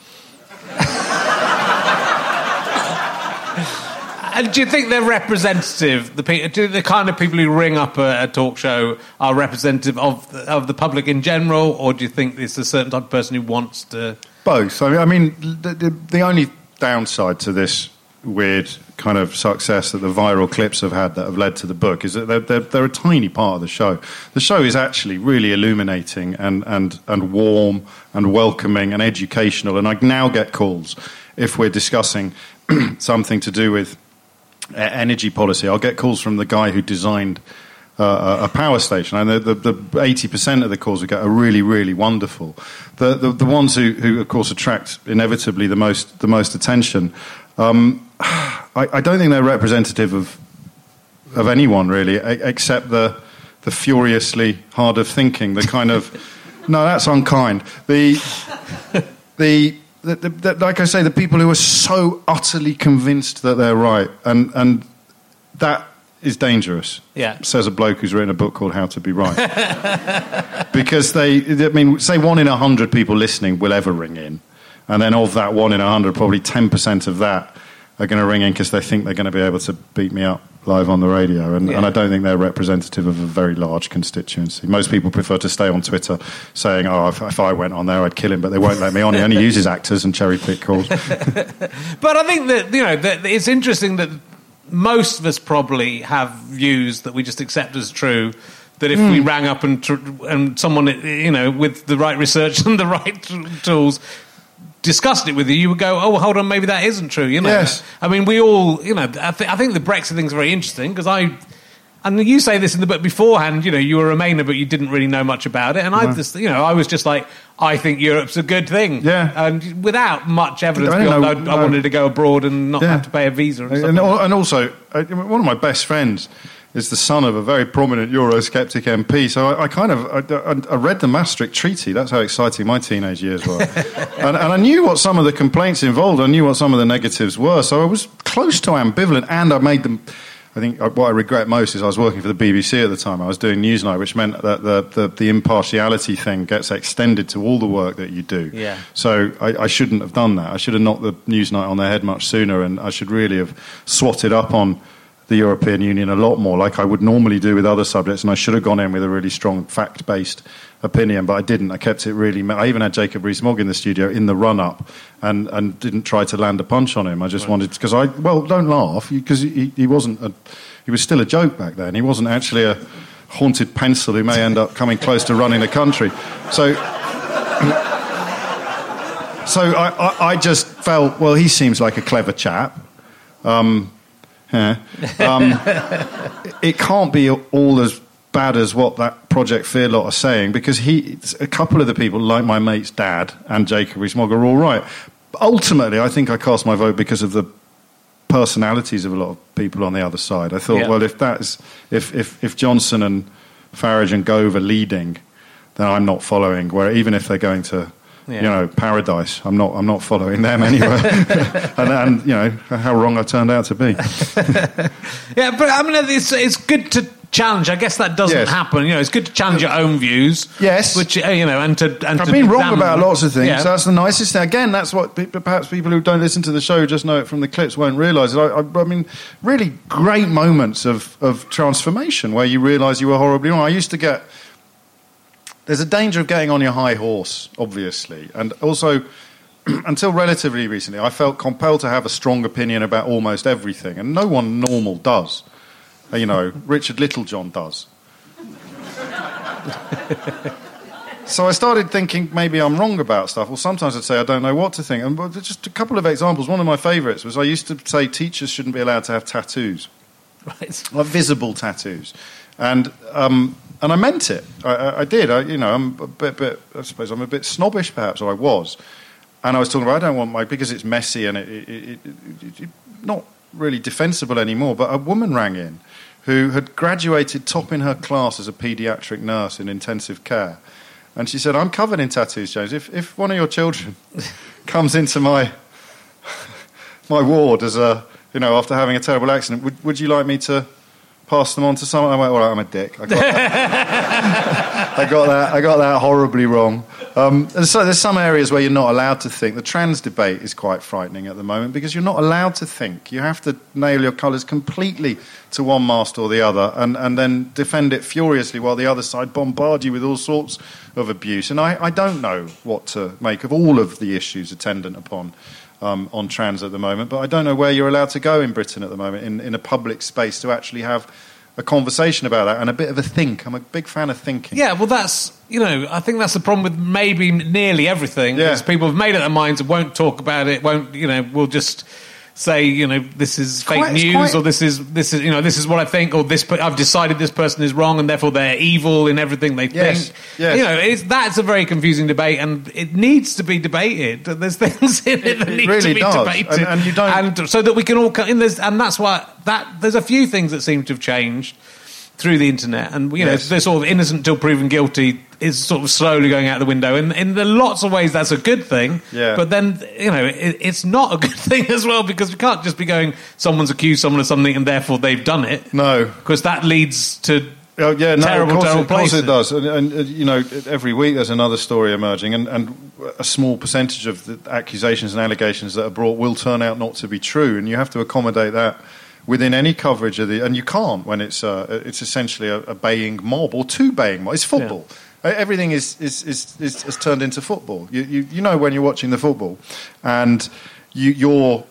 And do you think they're representative? The pe- do the kind of people who ring up a, a talk show are representative of the, of the public in general, or do you think it's a certain type of person who wants to? Both. I mean, I mean the, the, the only downside to this weird kind of success that the viral clips have had that have led to the book is that they're, they're, they're a tiny part of the show. The show is actually really illuminating and, and, and warm and welcoming and educational, and I now get calls if we're discussing something to do with energy policy. I'll get calls from the guy who designed uh, a power station, and the, the, the eighty percent of the calls we get are really, really wonderful. The the, the ones who, who, of course, attract inevitably the most the most attention, um, I, I don't think they're representative of of anyone really, except the the furiously hard of thinking, the kind of no, that's unkind. The the The, the, the, like I say, the people who are so utterly convinced that they're right, and, and that is dangerous. Yeah, says a bloke who's written a book called How to Be Right. Because they, I mean, say one in a hundred people listening will ever ring in, and then of that one in a hundred, probably ten percent of that are going to ring in because they think they're going to be able to beat me up live on the radio, and, yeah. and I don't think they're representative of a very large constituency. Most people prefer to stay on Twitter saying, oh, if, if I went on there, I'd kill him, but they won't let me on. He only uses actors and cherry-pick calls. But I think that, you know, that it's interesting that most of us probably have views that we just accept as true, that if mm. we rang up and, tr- and someone, you know, with the right research and the right t- tools discussed it with you, you would go, oh, well, hold on, maybe that isn't true, you know. Yes. I mean, we all, you know, I, th- I think the Brexit thing's very interesting, because I, and you say this in the book beforehand, you know, you were a Remainer, but you didn't really know much about it, and no. I just, you know, I was just like, I think Europe's a good thing. Yeah. And without much evidence, I, beyond, know, I, no. I wanted to go abroad and not yeah. have to pay a visa. And, and, and also, one of my best friends is the son of a very prominent Eurosceptic M P. So I, I kind of I, I read the Maastricht Treaty. That's how exciting my teenage years were, and, and I knew what some of the complaints involved. I knew what some of the negatives were. So I was close to ambivalent, and I made them. I think what I regret most is I was working for the B B C at the time. I was doing Newsnight, which meant that the, the, the impartiality thing gets extended to all the work that you do. Yeah. So I, I shouldn't have done that. I should have knocked the Newsnight on their head much sooner, and I should really have swatted up on the European Union a lot more, like I would normally do with other subjects, and I should have gone in with a really strong fact-based opinion, but I didn't. I kept it really... I even had Jacob Rees-Mogg in the studio in the run-up and, and didn't try to land a punch on him. I just right. wanted... Because I... Well, don't laugh, because he, he wasn't... A, he was still a joke back then. He wasn't actually a haunted pencil who may end up coming close to running the country. So... so I, I, I just felt, well, he seems like a clever chap. Um... Yeah. Um, it can't be all as bad as what that Project Fear lot are saying, because he, a couple of the people, like my mate's dad and Jacob Rees-Mogg, are all right. But ultimately, I think I cast my vote because of the personalities of a lot of people on the other side. I thought, yeah. well, if that's if, if if Johnson and Farage and Gove are leading, then I'm not following. Where even if they're going to. Yeah. You know, paradise. I'm not. I'm not following them anywhere. and, and you know how wrong I turned out to be. Yeah, but I mean, it's it's good to challenge. I guess that doesn't yes. happen. You know, it's good to challenge your own views. Yes, which uh, you know, and to and I've to been wrong about lots of things. Yeah. So that's the nicest thing. Again, that's what perhaps people who don't listen to the show just know it from the clips won't realise. I, I, I mean, really great moments of of transformation where you realise you were horribly wrong. I used to get. There's a danger of getting on your high horse, obviously. And also, until relatively recently, I felt compelled to have a strong opinion about almost everything. And no one normal does. You know, Richard Littlejohn does. So I started thinking maybe I'm wrong about stuff. Well, sometimes I'd say I don't know what to think. And just a couple of examples. One of my favourites was I used to say teachers shouldn't be allowed to have tattoos. Right. Like visible tattoos. And... Um, And I meant it. I, I, I did. I, you know, I'm a bit, bit. I suppose I'm a bit snobbish, perhaps, or I was. and I was talking about, I don't want my, because it's messy and it, it, it, it, it not really defensible anymore, but a woman rang in who had graduated top in her class as a paediatric nurse in intensive care. And she said, I'm covered in tattoos, James. If if one of your children comes into my my ward as a, you know, after having a terrible accident, would, would you like me to pass them on to someone? I went, all right, I'm a dick. I got that. I got that. I got that horribly wrong. Um, and so there's some areas where you're not allowed to think. The trans debate is quite frightening at the moment because you're not allowed to think. You have to nail your colours completely to one mast or the other and, and then defend it furiously while the other side bombard you with all sorts of abuse. And I, I don't know what to make of all of the issues attendant upon um, on trans at the moment, but I don't know where you're allowed to go in Britain at the moment in, in a public space to actually have a conversation about that and a bit of a think. I'm a big fan of thinking. Yeah, well, that's, you know, I think that's the problem with maybe nearly everything. Yeah. Is people have made up their minds and won't talk about it, won't, you know, will just say, you know, this is fake quite- it's news quite- or this is, this is, you know, this is what I think or this, pe- I've decided this person is wrong and therefore they're evil in everything they Yes, think. yes. You know, it's, that's a very confusing debate and it needs to be debated. There's things in it that It need really to be does. debated. And- and you don't- And so that we can all come in, there's, and that's why, that, there's a few things that seem to have changed through the internet, and you know, Yes. they're sort of innocent until proven guilty is sort of slowly going out the window, and in the lots of ways that's a good thing. Yeah. But then you know, it, it's not a good thing as well because we can't just be going, someone's accused someone of something and therefore they've done it. No. Because that leads to Oh, yeah, no, terrible, of course, terrible of course places. it does. And, and uh, you know, every week there's another story emerging, and, and a small percentage of the accusations and allegations that are brought will turn out not to be true, and you have to accommodate that within any coverage of the, and you can't when it's uh, it's essentially a, a baying mob or two baying mobs. It's football. Uh, Everything is is, is is is turned into football. You, you you know when you're watching the football, and you, your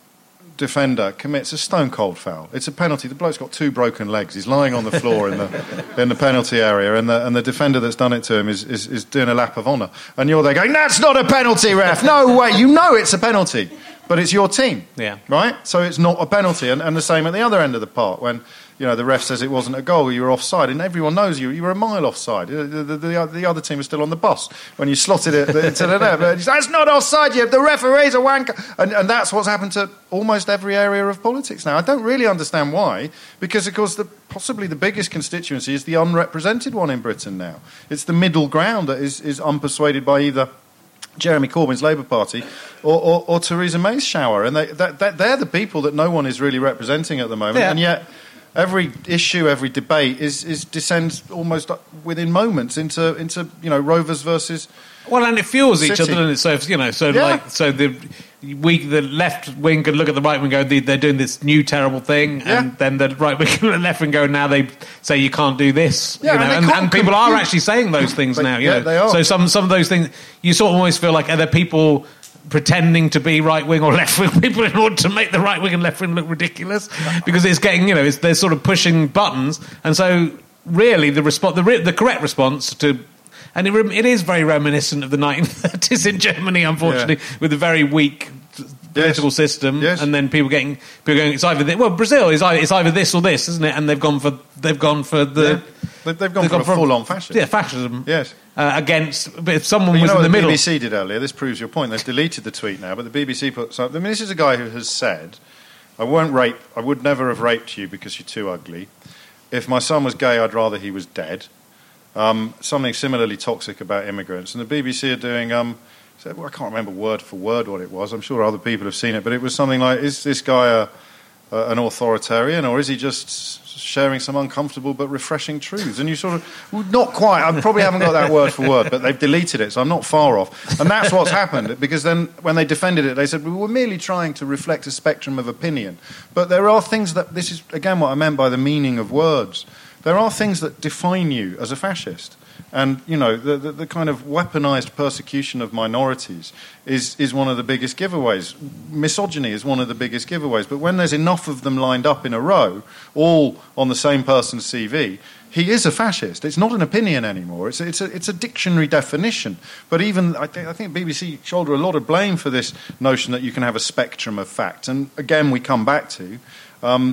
defender commits a stone cold foul. It's a penalty. The bloke's got two broken legs. He's lying on the floor in the in the penalty area, and the and the defender that's done it to him is is, is doing a lap of honour. And you're there going, "That's not a penalty, ref. No way. You know it's a penalty." But it's your team, Yeah. right? So it's not a penalty. And, and the same at the other end of the park when, you know, the ref says it wasn't a goal, you were offside, and everyone knows you, you were a mile offside. The, the, the, the other team was still on the bus when you slotted it to the net. That's not offside, you. The referee's a wanker. And, and that's what's happened to almost every area of politics now. I don't really understand why, because, of course, the, possibly the biggest constituency is the unrepresented one in Britain now. It's the middle ground that is, is unpersuaded by either Jeremy Corbyn's Labour Party or, or, or Theresa May's shower. And they, that, that, they're the people that no one is really representing at the moment. Yeah. And yet every issue, every debate is, is descends almost within moments into, into you know, Rovers versus... Well, and it fuels each City. other, and so you know, so Yeah. like, so the we the left wing could look at the right wing and go, they're doing this new terrible thing, Yeah. and then the right wing and the left wing go, now they say you can't do this, Yeah, you know, and they and, can't and people are compute. actually saying those things They- now, you yeah, know. they are. So some some of those things you sort of always feel like are there people pretending to be right wing or left wing people in order to make the right wing and left wing look ridiculous because it's getting, you know, it's, they're sort of pushing buttons, and so really the response, the, re- the correct response to. And it, rem- it is very reminiscent of the nineteen thirties in Germany, unfortunately, Yeah. with a very weak political Yes. system, Yes. and then people getting people going. It's either this, well, Brazil is either, it's either this or this, isn't it? And they've gone for they've gone for the Yeah. They- they've gone for a full-on fascism. Yeah, fascism. Yes. uh, against. But if someone Well, you was know in what the the middle, B B C did earlier? This proves your point. They've deleted the tweet now, but the B B C put something. I mean, this is a guy who has said, I won't rape, I would never have raped you because you're too ugly. If my son was gay, I'd rather he was dead. Um, something similarly toxic about immigrants. And the B B C are doing, um, so, well, I can't remember word for word what it was. I'm sure other people have seen it, but it was something like, is this guy a, a, an authoritarian, or is he just sharing some uncomfortable but refreshing truths? And you sort of, well, not quite, I probably haven't got that word for word, but they've deleted it, so I'm not far off. And that's what's happened, because then when they defended it, they said, we were merely trying to reflect a spectrum of opinion. But there are things that, this is again what I meant by the meaning of words. There are things that define you as a fascist. And, you know, the, the, the kind of weaponized persecution of minorities is, is one of the biggest giveaways. Misogyny is one of the biggest giveaways. But when there's enough of them lined up in a row, all on the same person's C V, he is a fascist. It's not an opinion anymore. It's a, it's a, it's a dictionary definition. But even, I think, I think B B C shoulder a lot of blame for this notion that you can have a spectrum of facts. And again, we come back to... Um,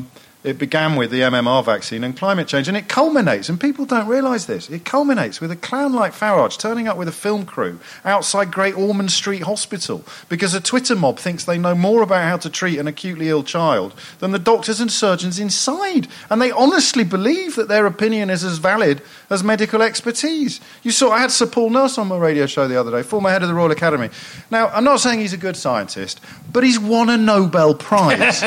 It began with the M M R vaccine and climate change, and it culminates, and people don't realise this, it culminates with a clown like Farage turning up with a film crew outside Great Ormond Street Hospital because a Twitter mob thinks they know more about how to treat an acutely ill child than the doctors and surgeons inside. And they honestly believe that their opinion is as valid as medical expertise. You saw, I had Sir Paul Nurse on my radio show the other day, former head of the Royal Academy. Now, I'm not saying he's a good scientist, but he's won a Nobel Prize.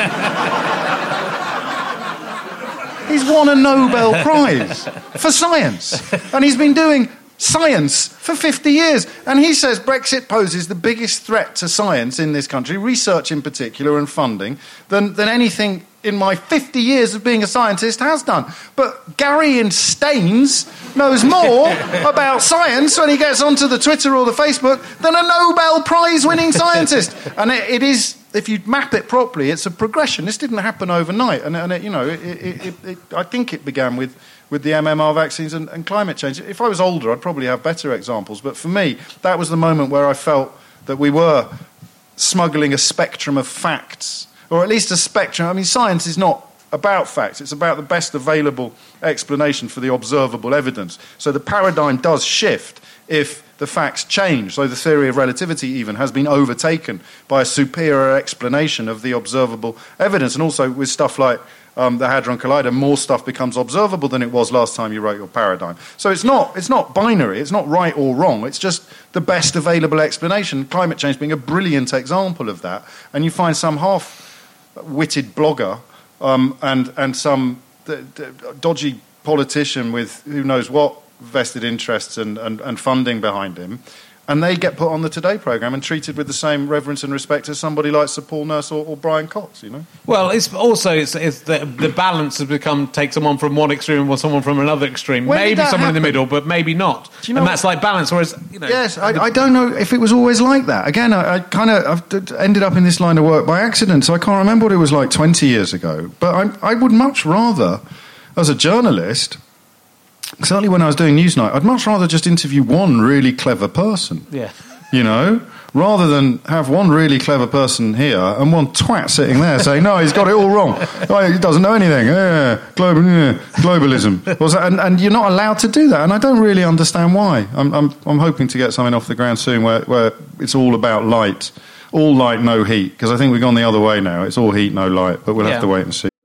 He's won a Nobel Prize for science. And he's been doing science for fifty years. And he says Brexit poses the biggest threat to science in this country, research in particular and funding, than, than anything in my fifty years of being a scientist has done. But Gary in Staines knows more about science when he gets onto the Twitter or the Facebook than a Nobel Prize-winning scientist. And it, it is... If you map it properly, it's a progression. This didn't happen overnight, and, and it, you know, it, it, it, it, I think it began with, with the M M R vaccines and, and climate change. If I was older, I'd probably have better examples. But for me, that was the moment where I felt that we were smuggling a spectrum of facts, or at least a spectrum. I mean, science is not about facts; it's about the best available explanation for the observable evidence. So the paradigm does shift if the facts change. So the theory of relativity even has been overtaken by a superior explanation of the observable evidence. And also with stuff like um, the Hadron Collider, more stuff becomes observable than it was last time you wrote your paradigm. So it's not, it's not binary, it's not right or wrong, it's just the best available explanation, climate change being a brilliant example of that. And you find some half-witted blogger um, and, and some d- d- dodgy politician with who knows what vested interests and, and, and funding behind him, and they get put on the Today programme and treated with the same reverence and respect as somebody like Sir Paul Nurse or, or Brian Cox, you know? Well, it's also it's, it's the, the balance has become take someone from one extreme or someone from another extreme. When maybe someone happen? in the middle, but maybe not. Do you know and what? that's like balance, whereas, you know... Yes, I, I don't know if it was always like that. Again, I, I kind of I've ended up in this line of work by accident, so I can't remember what it was like twenty years ago. But I, I would much rather, as a journalist... Certainly when I was doing Newsnight, I'd much rather just interview one really clever person. Yeah. You know, rather than have one really clever person here and one twat sitting there saying, no, he's got it all wrong. Oh, he doesn't know anything. Yeah, global, yeah, globalism. And, and you're not allowed to do that. And I don't really understand why. I'm, I'm, I'm hoping to get something off the ground soon where, where it's all about light. All light, no heat. Because I think we've gone the other way now. It's all heat, no light. But we'll yeah. have to wait and see.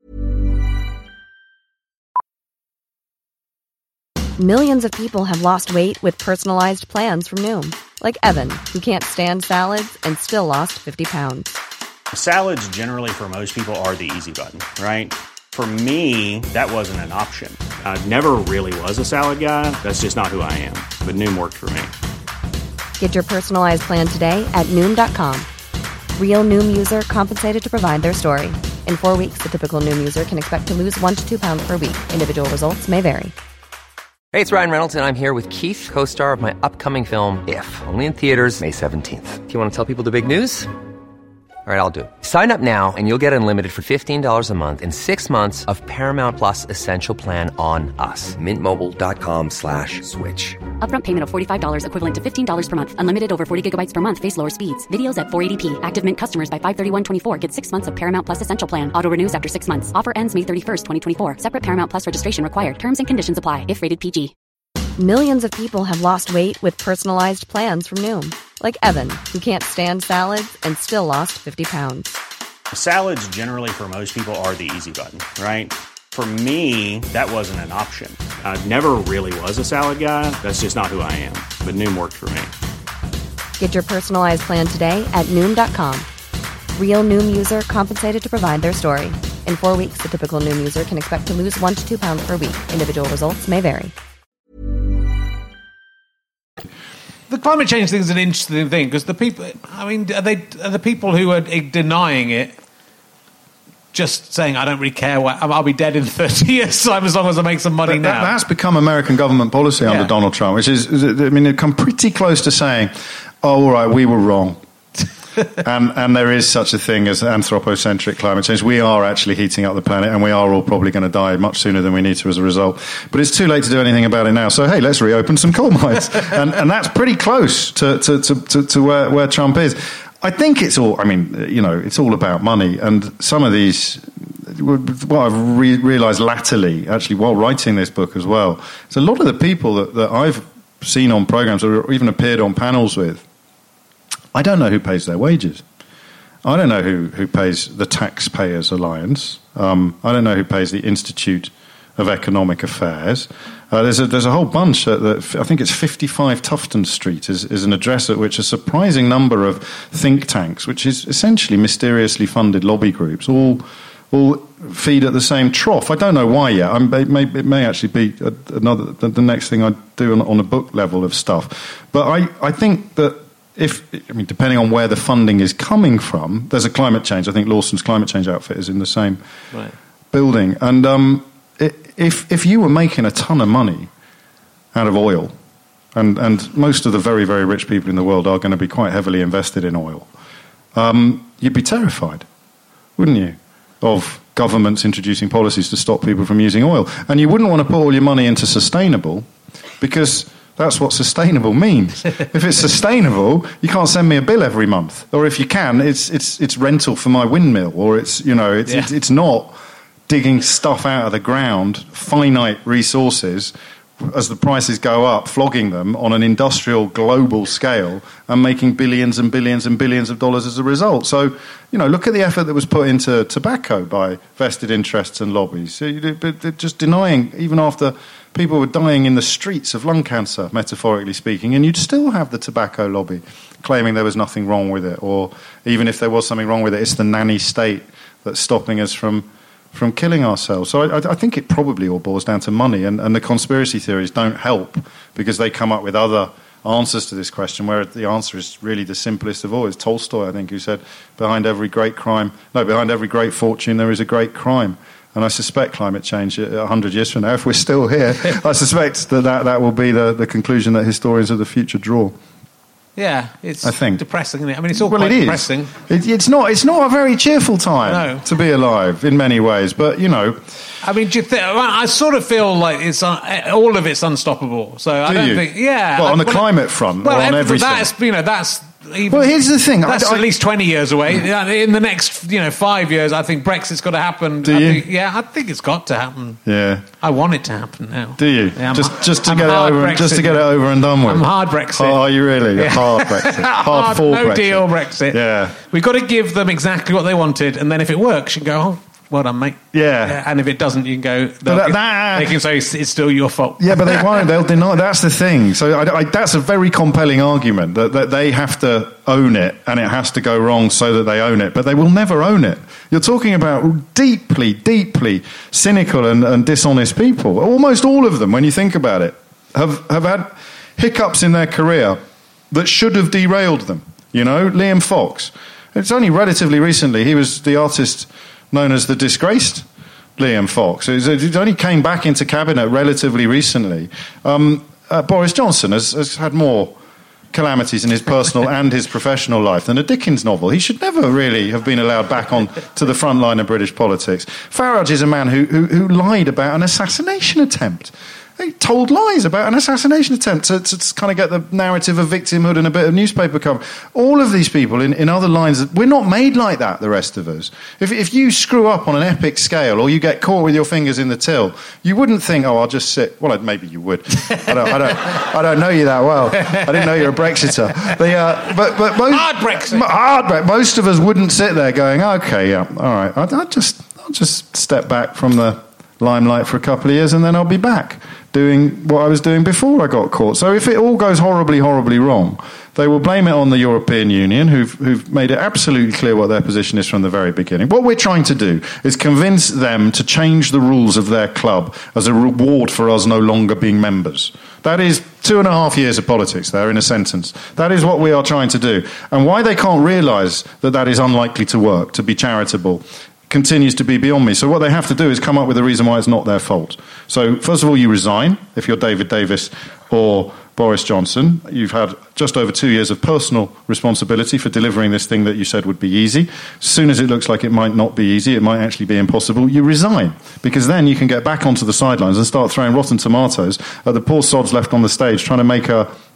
Millions of people have lost weight with personalized plans from Noom. Like Evan, who can't stand salads and still lost fifty pounds. Salads generally for most people are the easy button, right? For me, that wasn't an option. I never really was a salad guy. That's just not who I am. But Noom worked for me. Get your personalized plan today at Noom dot com. Real Noom user compensated to provide their story. In four weeks, the typical Noom user can expect to lose one to two pounds per week. Individual results may vary. Hey, it's Ryan Reynolds, and I'm here with Keith, co-star of my upcoming film, If, only in theaters May seventeenth. Do you want to tell people the big news? All right, I'll do it. Sign up now and you'll get unlimited for fifteen dollars a month and six months of Paramount Plus Essential Plan on us. Mint Mobile dot com slash switch. Upfront payment of forty-five dollars equivalent to fifteen dollars per month. Unlimited over forty gigabytes per month. Face lower speeds. Videos at four eighty p. Active Mint customers by five thirty-one twenty-four get six months of Paramount Plus Essential Plan. Auto renews after six months. Offer ends May thirty-first, twenty twenty-four. Separate Paramount Plus registration required. Terms and conditions apply if rated P G. Millions of people have lost weight with personalized plans from Noom. Like Evan, who can't stand salads and still lost fifty pounds. Salads generally for most people are the easy button, right? For me, that wasn't an option. I never really was a salad guy. That's just not who I am. But Noom worked for me. Get your personalized plan today at Noom dot com. Real Noom user compensated to provide their story. In four weeks, the typical Noom user can expect to lose one to two pounds per week. Individual results may vary. The climate change thing is an interesting thing because the people, I mean, are they are the people who are denying it just saying, I don't really care, what, I'll be dead in thirty years time as long as I make some money that, now? That, that's become American government policy under yeah. Donald Trump, which is, I mean, they've come pretty close to saying, oh, all right, we were wrong. and, and there is such a thing as anthropocentric climate change. We are actually heating up the planet, and we are all probably going to die much sooner than we need to as a result. But it's too late to do anything about it now. So, hey, let's reopen some coal mines. and, and that's pretty close to, to, to, to, to where, where Trump is. I think it's all, I mean, you know, it's all about money. And some of these what I've re- realised latterly, actually, while writing this book as well, is a lot of the people that, that I've seen on programmes or even appeared on panels with, I don't know who pays their wages. I don't know who, who pays the Taxpayers Alliance. Um, I don't know who pays the Institute of Economic Affairs. Uh, there's a there's a whole bunch. At the, I think it's fifty-five Tufton Street is, is an address at which a surprising number of think tanks, which is essentially mysteriously funded lobby groups, all all feed at the same trough. I don't know why yet. I'm, it, may, it may actually be another the, the next thing I do on, on a book level of stuff. But I, I think that if I mean depending on where the funding is coming from, there's a climate change. I think Lawson's climate change outfit is in the same right. building, and um. If if you were making a ton of money out of oil, and, and most of the very, very rich people in the world are going to be quite heavily invested in oil, um, you'd be terrified, wouldn't you, of governments introducing policies to stop people from using oil. And you wouldn't want to put all your money into sustainable, because that's what sustainable means. If it's sustainable, you can't send me a bill every month. Or if you can, it's it's it's rental for my windmill, or it's, you know, it's, yeah. it's, it's not digging stuff out of the ground, finite resources, as the prices go up, flogging them on an industrial global scale and making billions and billions and billions of dollars as a result. So, you know, look at the effort that was put into tobacco by vested interests and lobbies. So they're just denying, even after people were dying in the streets of lung cancer, metaphorically speaking, and you'd still have the tobacco lobby claiming there was nothing wrong with it, or even if there was something wrong with it, it's the nanny state that's stopping us from from killing ourselves. So I, I think it probably all boils down to money, and, and the conspiracy theories don't help because they come up with other answers to this question, where the answer is really the simplest of all. It's Tolstoy, I think, who said, behind every great crime, no, behind every great fortune there is a great crime. And I suspect climate change a hundred years from now, if we're still here, I suspect that, that that will be the, the conclusion that historians of the future draw. Yeah, it's I think. depressing, isn't it? I mean, it's all well, quite it is. depressing. It, it's not. It's not a very cheerful time no. to be alive in many ways. But you know, I mean, do you think? I sort of feel like it's uh, all of it's unstoppable. So I do don't you? think. Yeah, well, I, on the well, climate front, well, or on everything. That's you know that's. Even, well, here's the thing. That's I, I, at least twenty years away. In the next, you know, five years, I think Brexit's got to happen. Do I you? Think, yeah, I think it's got to happen. Yeah, I want it to happen now. Do you? Yeah, just, I'm, just to I'm get it over, Brexit. just to get it over and done with. I'm hard Brexit. Oh, are you really? Yeah. Hard Brexit. Hard, hard for no Brexit. deal Brexit. Yeah, we've got to give them exactly what they wanted, and then if it works, you can go, oh, well done, mate. Yeah. yeah. And if it doesn't, you can go, that, that, they can say it's still your fault. Yeah, but they won't. They'll deny. That's the thing. So I, I, that's a very compelling argument, that, that they have to own it and it has to go wrong so that they own it. But they will never own it. You're talking about deeply, deeply cynical and, and dishonest people. Almost all of them, when you think about it, have, have had hiccups in their career that should have derailed them. You know, Liam Fox. It's only relatively recently, he was the artist known as the disgraced Liam Fox. It only came back into cabinet relatively recently. Um, uh, Boris Johnson has, has had more calamities in his personal and his professional life than a Dickens novel. He should never really have been allowed back on to the front line of British politics. Farage is a man who, who, who lied about an assassination attempt. He told lies about an assassination attempt to, to, to kind of get the narrative of victimhood and a bit of newspaper cover. All of these people in, in other lines, we're not made like that, the rest of us. If, if you screw up on an epic scale or you get caught with your fingers in the till, you wouldn't think, oh, I'll just sit. Well, maybe you would. I don't, I don't, I don't know you that well. I didn't know you're a Brexiter. The, uh, but, but most, hard Brexit. Hard Brexit. Most of us wouldn't sit there going, okay, yeah, all right, I'll, I'll, just, I'll just step back from the limelight for a couple of years and then I'll be back doing what I was doing before I got caught. So if it all goes horribly, horribly wrong, they will blame it on the European Union, who've, who've made it absolutely clear what their position is from the very beginning. What we're trying to do is convince them to change the rules of their club as a reward for us no longer being members. That is two and a half years of politics there in a sentence. That is what we are trying to do. And why they can't realise that that is unlikely to work, to be charitable, continues to be beyond me. So what they have to do is come up with a reason why it's not their fault. So first of all, you resign if you're David Davis or Boris Johnson. You've had just over two years of personal responsibility for delivering this thing that you said would be easy. As soon as it looks like it might not be easy, it might actually be impossible, you resign. Because then you can get back onto the sidelines and start throwing rotten tomatoes at the poor sods left on the stage trying to make a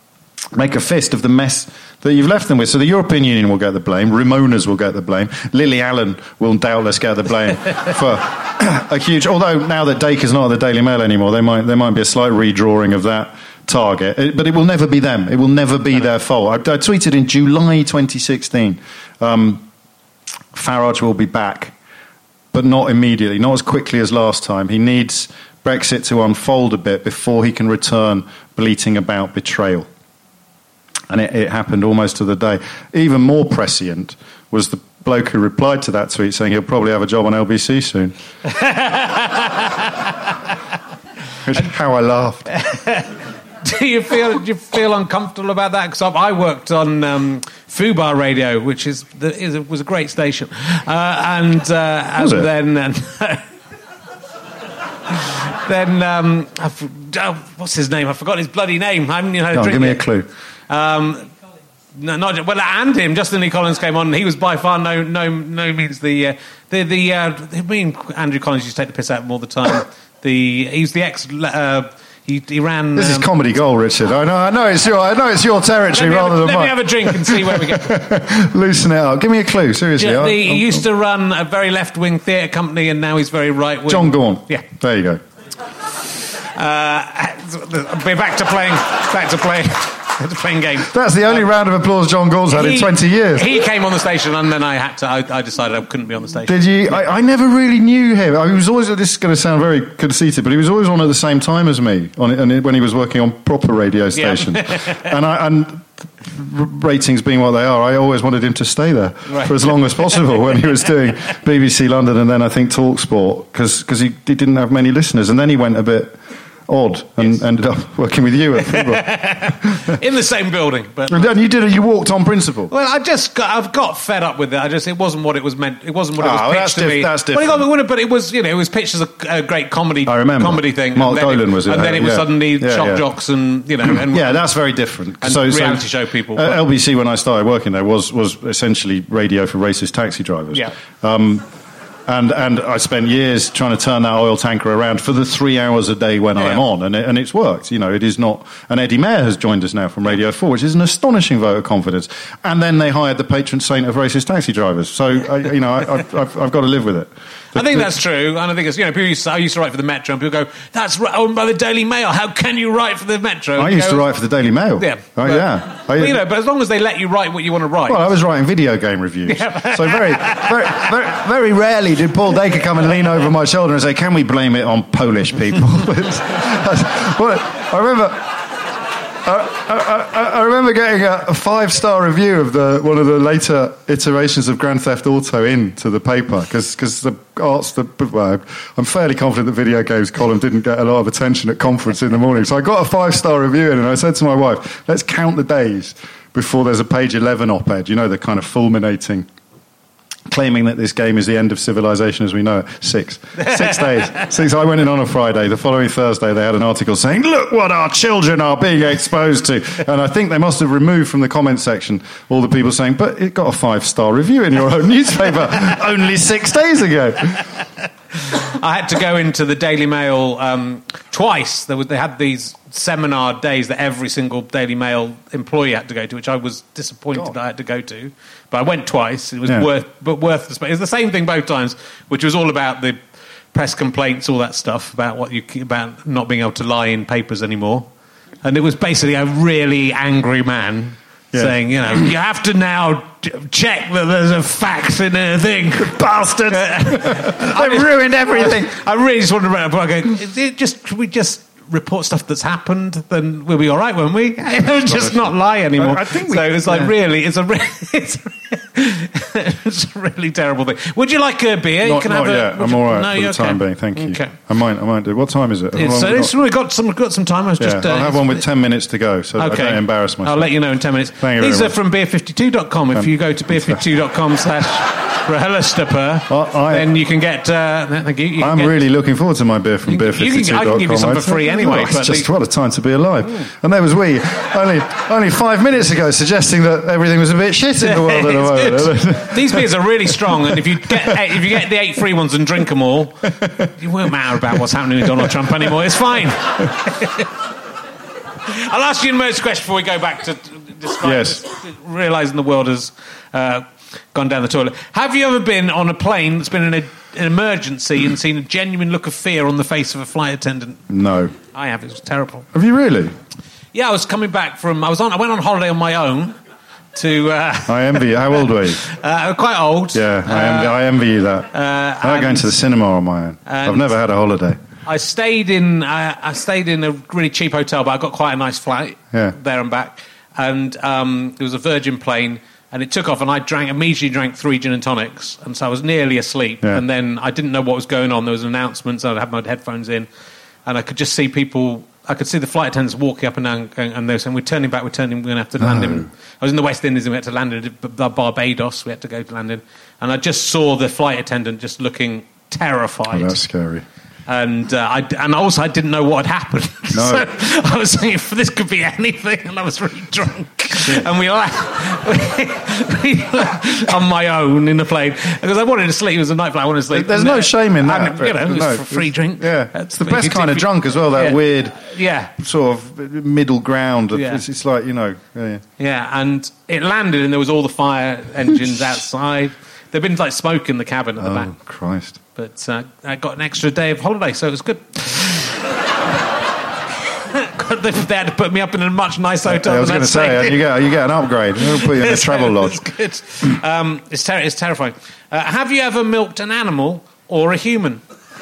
make a fist of the mess that you've left them with. So the European Union will get the blame, Ramona's will get the blame, Lily Allen will doubtless get the blame for a huge... Although now that Dacre's not at the Daily Mail anymore, they might, there might be a slight redrawing of that target. It, but it will never be them. It will never be their fault. I, I tweeted in July twenty sixteen, um, Farage will be back, but not immediately, not as quickly as last time. He needs Brexit to unfold a bit before he can return bleating about betrayal. And it, it happened almost to the day. Even more prescient was the bloke who replied to that tweet saying he'll probably have a job on L B C soon. Which is how I laughed. Do you feel do you feel uncomfortable about that? Because I worked on um, Fubar Radio, which is, the, is a, was a great station, uh, and uh, and it? then and then um, I've, oh, what's his name? I forgot his bloody name. I haven't you know. Go on, give me a clue. Um, no, not well, and him. Justin Lee Collins came on, and he was by far no no no means the uh, the the. Uh, I mean, Andrew Collins used to take the piss out of him all the time. the he's the ex. Uh, He, he ran. This um, is comedy gold, Richard. I know. I know it's your. I know it's your territory rather a, than let mine. Let me have a drink and see where we go. Loosen it up. Give me a clue. Seriously. Yeah, the, I'll, he I'll, used to run a very left-wing theatre company, and now he's very right-wing. John Gorn. Yeah. There you go. Uh, we're back to playing. Back to playing. To playing games. That's the only um, round of applause John Gorn's had he, in twenty years. He came on the station, and then I had to. I, I decided I couldn't be on the station. Did you? I, I never really knew him. I was always. This is going to sound very conceited, but he was always on at the same time as me on it, and it, when he was working on proper radio station. Yeah. and I and ratings being what they are, I always wanted him to stay there right. for as long as possible when he was doing B B C London and then I think TalkSport because because he, he didn't have many listeners, and then he went a bit odd and yes. ended up working with you at Fubar. In the same building, but and then you did it. You walked on principle. Well, I just got, I've got fed up with it. I just it wasn't what it was meant. It wasn't what it was oh, pitched that's to diff- me. That's different. Well, it got, but it was you know it was pitched as a, a great comedy. I remember comedy thing. Mark Dolan was it, and then it was yeah. suddenly yeah, shock yeah. jocks and you know and yeah, that's very different. And so, reality so, show people. Uh, L B C when I started working there was was essentially radio for racist taxi drivers. Yeah. Um, And and I spent years trying to turn that oil tanker around for the three hours a day when yeah. I'm on, and it, and it's worked. You know, it is not. And Eddie Mayer has joined us now from Radio Four, which is an astonishing vote of confidence. And then they hired the patron saint of racist taxi drivers. So I, you know, I, I've, I've, I've got to live with it. I think that's true, and I think it's, you know, people used to, I used to write for the Metro, and people go, that's owned by the Daily Mail, how can you write for the Metro? I you used go, to write for the Daily Mail. Yeah. Oh, but, yeah. I, well, you know, but as long as they let you write what you want to write. Well, I was writing video game reviews. Yeah. So very, very, very, very rarely did Paul Dacre come and lean over my shoulder and say, can we blame it on Polish people? Well, I remember... I, I, I remember getting a, a five-star review of the one of the later iterations of Grand Theft Auto into the paper because the arts. The, well, I'm fairly confident the video games column didn't get a lot of attention at conference in the morning. So I got a five-star review in, and I said to my wife, "Let's count the days before there's a page eleven op-ed. You know, the kind of fulminating." Claiming that this game is the end of civilization as we know it. Six. Six days. Six. I went in on a Friday. The following Thursday, they had an article saying, look what our children are being exposed to. And I think they must have removed from the comment section all the people saying, but it got a five-star review in your own newspaper only six days ago. I had to go into the Daily Mail um, twice. There was, they had these seminar days that every single Daily Mail employee had to go to, which I was disappointed God. I had to go to. But I went twice. It was yeah. worth, but worth the space. It was the same thing both times, which was all about the press complaints, all that stuff about what you about not being able to lie in papers anymore. And it was basically a really angry man. Yeah. Saying, you know, you have to now check that there's a fact in a thing. Bastard! They've ruined everything. I really just want to write a book. It just, can we just report stuff that's happened? Then we'll be all right, won't we? Just not lie anymore. I think we, so it's like, yeah. really, it's a, re- it's, it's a really terrible thing. Would you like a beer? Not, you can not have yet. a, I'm you, all right no, for the okay. time being. Thank you. Okay. I might, I might do. What time is it? It's, uh, it's, we've got some, got some time. I was yeah, just. Uh, I'll have one with ten minutes to go, so okay. I don't embarrass myself. I'll let you know in ten minutes. Thank you These very are much. from beer fifty-two dot com. If you go to beer fifty-two dot com slash RahelAstapur, then you can get. Uh, thank you. you I'm get, really looking forward to my beer from beer fifty-two dot com. I can give you some for free anyway. Oh, it's but just the, what a time to be alive. Ooh. And there was we only only five minutes ago suggesting that everything was a bit shit in the world at the moment. These beers are really strong, and if you get if you get the eight free ones and drink them all, you won't matter about what's happening with Donald Trump anymore. It's fine. I'll ask you an emergency question before we go back to describe Yes. this, realising the world has uh, gone down the toilet. Have you ever been on a plane that's been in a, an emergency and seen a genuine look of fear on the face of a flight attendant? No. I have. It was terrible. Have you really? Yeah, I was coming back from... I was on. I went on holiday on my own to... Uh, I envy you. How old were you? uh, quite old. Yeah, I envy, Uh, I envy you that. uh, I like going to the cinema on my own. I've and- never had a holiday. I stayed in uh, I stayed in a really cheap hotel, but I got quite a nice flight Yeah. there and back. And um, it was a Virgin plane, and it took off, and I drank immediately drank three gin and tonics, and so I was nearly asleep. Yeah. And then I didn't know what was going on. There was an announcement, so I had my headphones in, and I could just see people. I could see the flight attendants walking up and down, and, and they were saying, "We're turning back. We're turning. We're going to have to land No. in." I was in the West Indies, and we had to land in Barbados. We had to go to land in, and I just saw the flight attendant just looking terrified. Oh, that's scary. And uh, I, and also I didn't know what had happened. No. So I was thinking, this could be anything, and I was really drunk. And we la- we la- on my own in the plane because I wanted to sleep. It was a night flight. I wanted to sleep. There's And, no uh, shame in that. And, you know, it was no, for free drink. Yeah, it's the But you best could- kind of if you- drunk as well. That yeah. weird, Yeah. sort of middle ground. Of, Yeah. it's, it's like you know. Yeah, yeah. Yeah, and it landed, and there was all the fire engines outside. There'd been like smoke in the cabin at the Oh back. Christ! But uh, I got an extra day of holiday, so it was good. They had to put me up in a much nicer hotel. Yeah, I was than going to I'd say, stayed uh, in. you get you get an upgrade. We'll put you in a travel lodge. It's good. Um, it's, ter- it's terrifying. Uh, have you ever milked an animal or a human?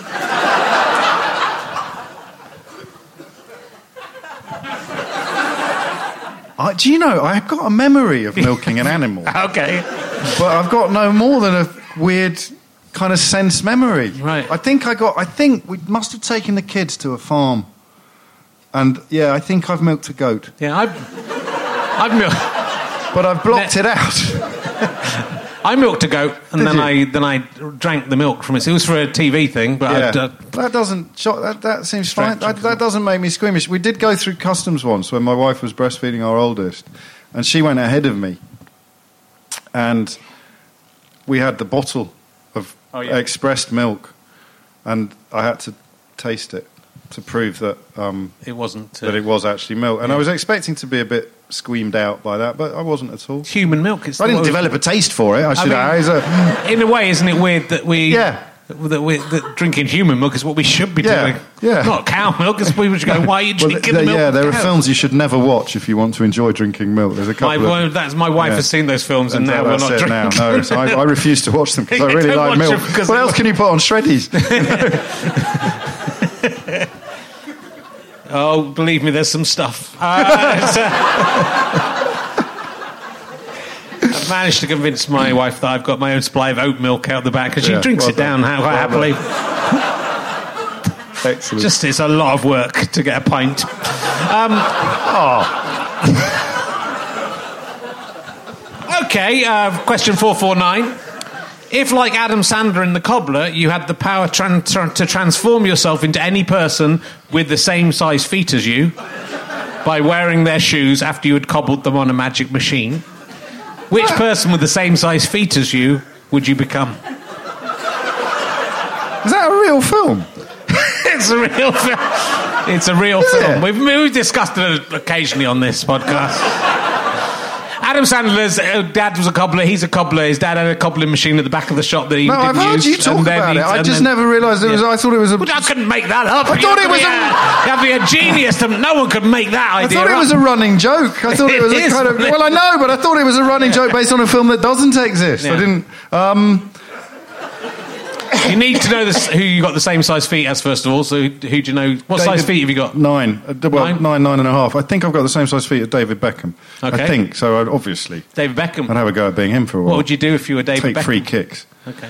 I, do you know? I've got a memory of milking an animal, Okay. but I've got no more than a weird kind of sense memory. Right. I think I got. I think we must have taken the kids to a farm, and yeah, I think I've milked a goat, Yeah, I've, I've milked. but I've blocked it out. I milked a goat, and Did then you? I then I drank the milk from it. It was for a T V thing, but Yeah, I'd, uh, that doesn't. shock- That, that seems fine. Distraction. That, that doesn't make me squeamish. We did go through customs once when my wife was breastfeeding our oldest, and she went ahead of me, and we had the bottle of Oh, yeah. expressed milk, and I had to taste it to prove that um, it wasn't uh, that it was actually milk. And I was expecting to be a bit squeamed out by that, but I wasn't at all. human milk. It's I didn't the- develop a taste for it. I should. mean- add. It's a- In a way, isn't it weird that we Yeah. that, we, that drinking human milk is what we should be Yeah, doing? yeah. Not cow milk, because people should go, why are you Well, drinking th- the milk? yeah, of there are cows?" films you should never watch if you want to enjoy drinking milk. There's a My, couple well, of... that's my wife Yeah. has seen those films, and, And now that's we're not it drinking. now. No, so I, I refuse to watch them because I You really don't like watch milk. them because What they- else can you put on shreddies? Oh, believe me, there's some stuff. Uh, so- I've managed to convince my wife that I've got my own supply of oat milk out the back, because she Yeah, drinks well it down done. quite Well happily. Excellent. Just it's a lot of work to get a pint. Um, Okay, uh, question four four nine. If, like Adam Sandler in The Cobbler, you had the power tran- tra- to transform yourself into any person with the same size feet as you by wearing their shoes after you had cobbled them on a magic machine, which person with the same size feet as you would you become? Is that a real film? It's a real film. It's a real Is film. it? We've, we've discussed it occasionally on this podcast. Adam Sandler's uh, dad was a cobbler. He's a cobbler. His dad had a cobbling machine at the back of the shop that he No, didn't I've heard use. you talk and then about he- it. I and just then- never realised it was... Yeah. I thought it was a... But I couldn't make that up. I You thought have it to was be a- You have to be a genius. To, no one could make that I idea thought it up. was a running joke. I thought it It was a is, kind of... isn't it? Well, I know, but I thought it was a running joke based on a film that doesn't exist. Yeah. I didn't... Um, You need to know this, who you got the same size feet as, first of all. So who, who do you know? What size David- feet have you got? Nine. Uh, d- well, Nine? nine, nine and a half. I think I've got the same size feet as David Beckham. Okay. I think. So I'd, obviously, David Beckham. I'd have a go at being him for a while. What would you do if you were David Take Beckham? free kicks. Okay.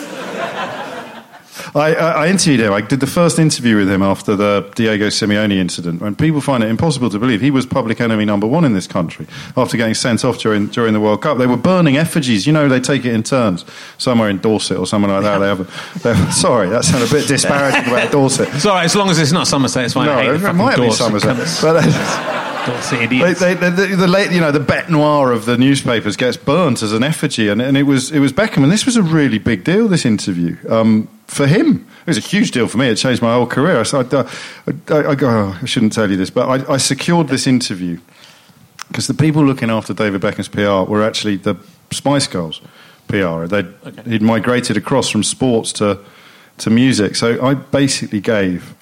I, I, I interviewed him. I did the first interview with him after the Diego Simeone incident, when people find it impossible to believe he was public enemy number one in this country after getting sent off during during the World Cup. They were burning effigies. You know, they take it in turns. Somewhere in Dorset or somewhere like that. They have. A, they have sorry, that sounded a bit disparaging about Dorset. It's all right, as long as it's not Somerset, it's fine. I hate No, the it fucking might be Dorset Somerset. cunts. But, uh, Dorset They, idiots. they, the, the, the late, you know, the bête noire of the newspapers gets burnt as an effigy, and, and it was it was Beckham, and this was a really big deal. This interview, um, for him. It was a huge deal for me. It changed my whole career. So I, I, I, I, oh, I shouldn't tell you this, but I, I secured this interview because the people looking after David Beckham's P R were actually the Spice Girls P R. They'd, okay. He'd migrated across from sports to to music. So I basically gave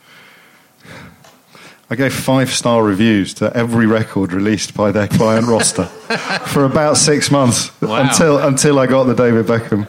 I gave five-star reviews to every record released by their client roster for about six months wow. until until I got the David Beckham.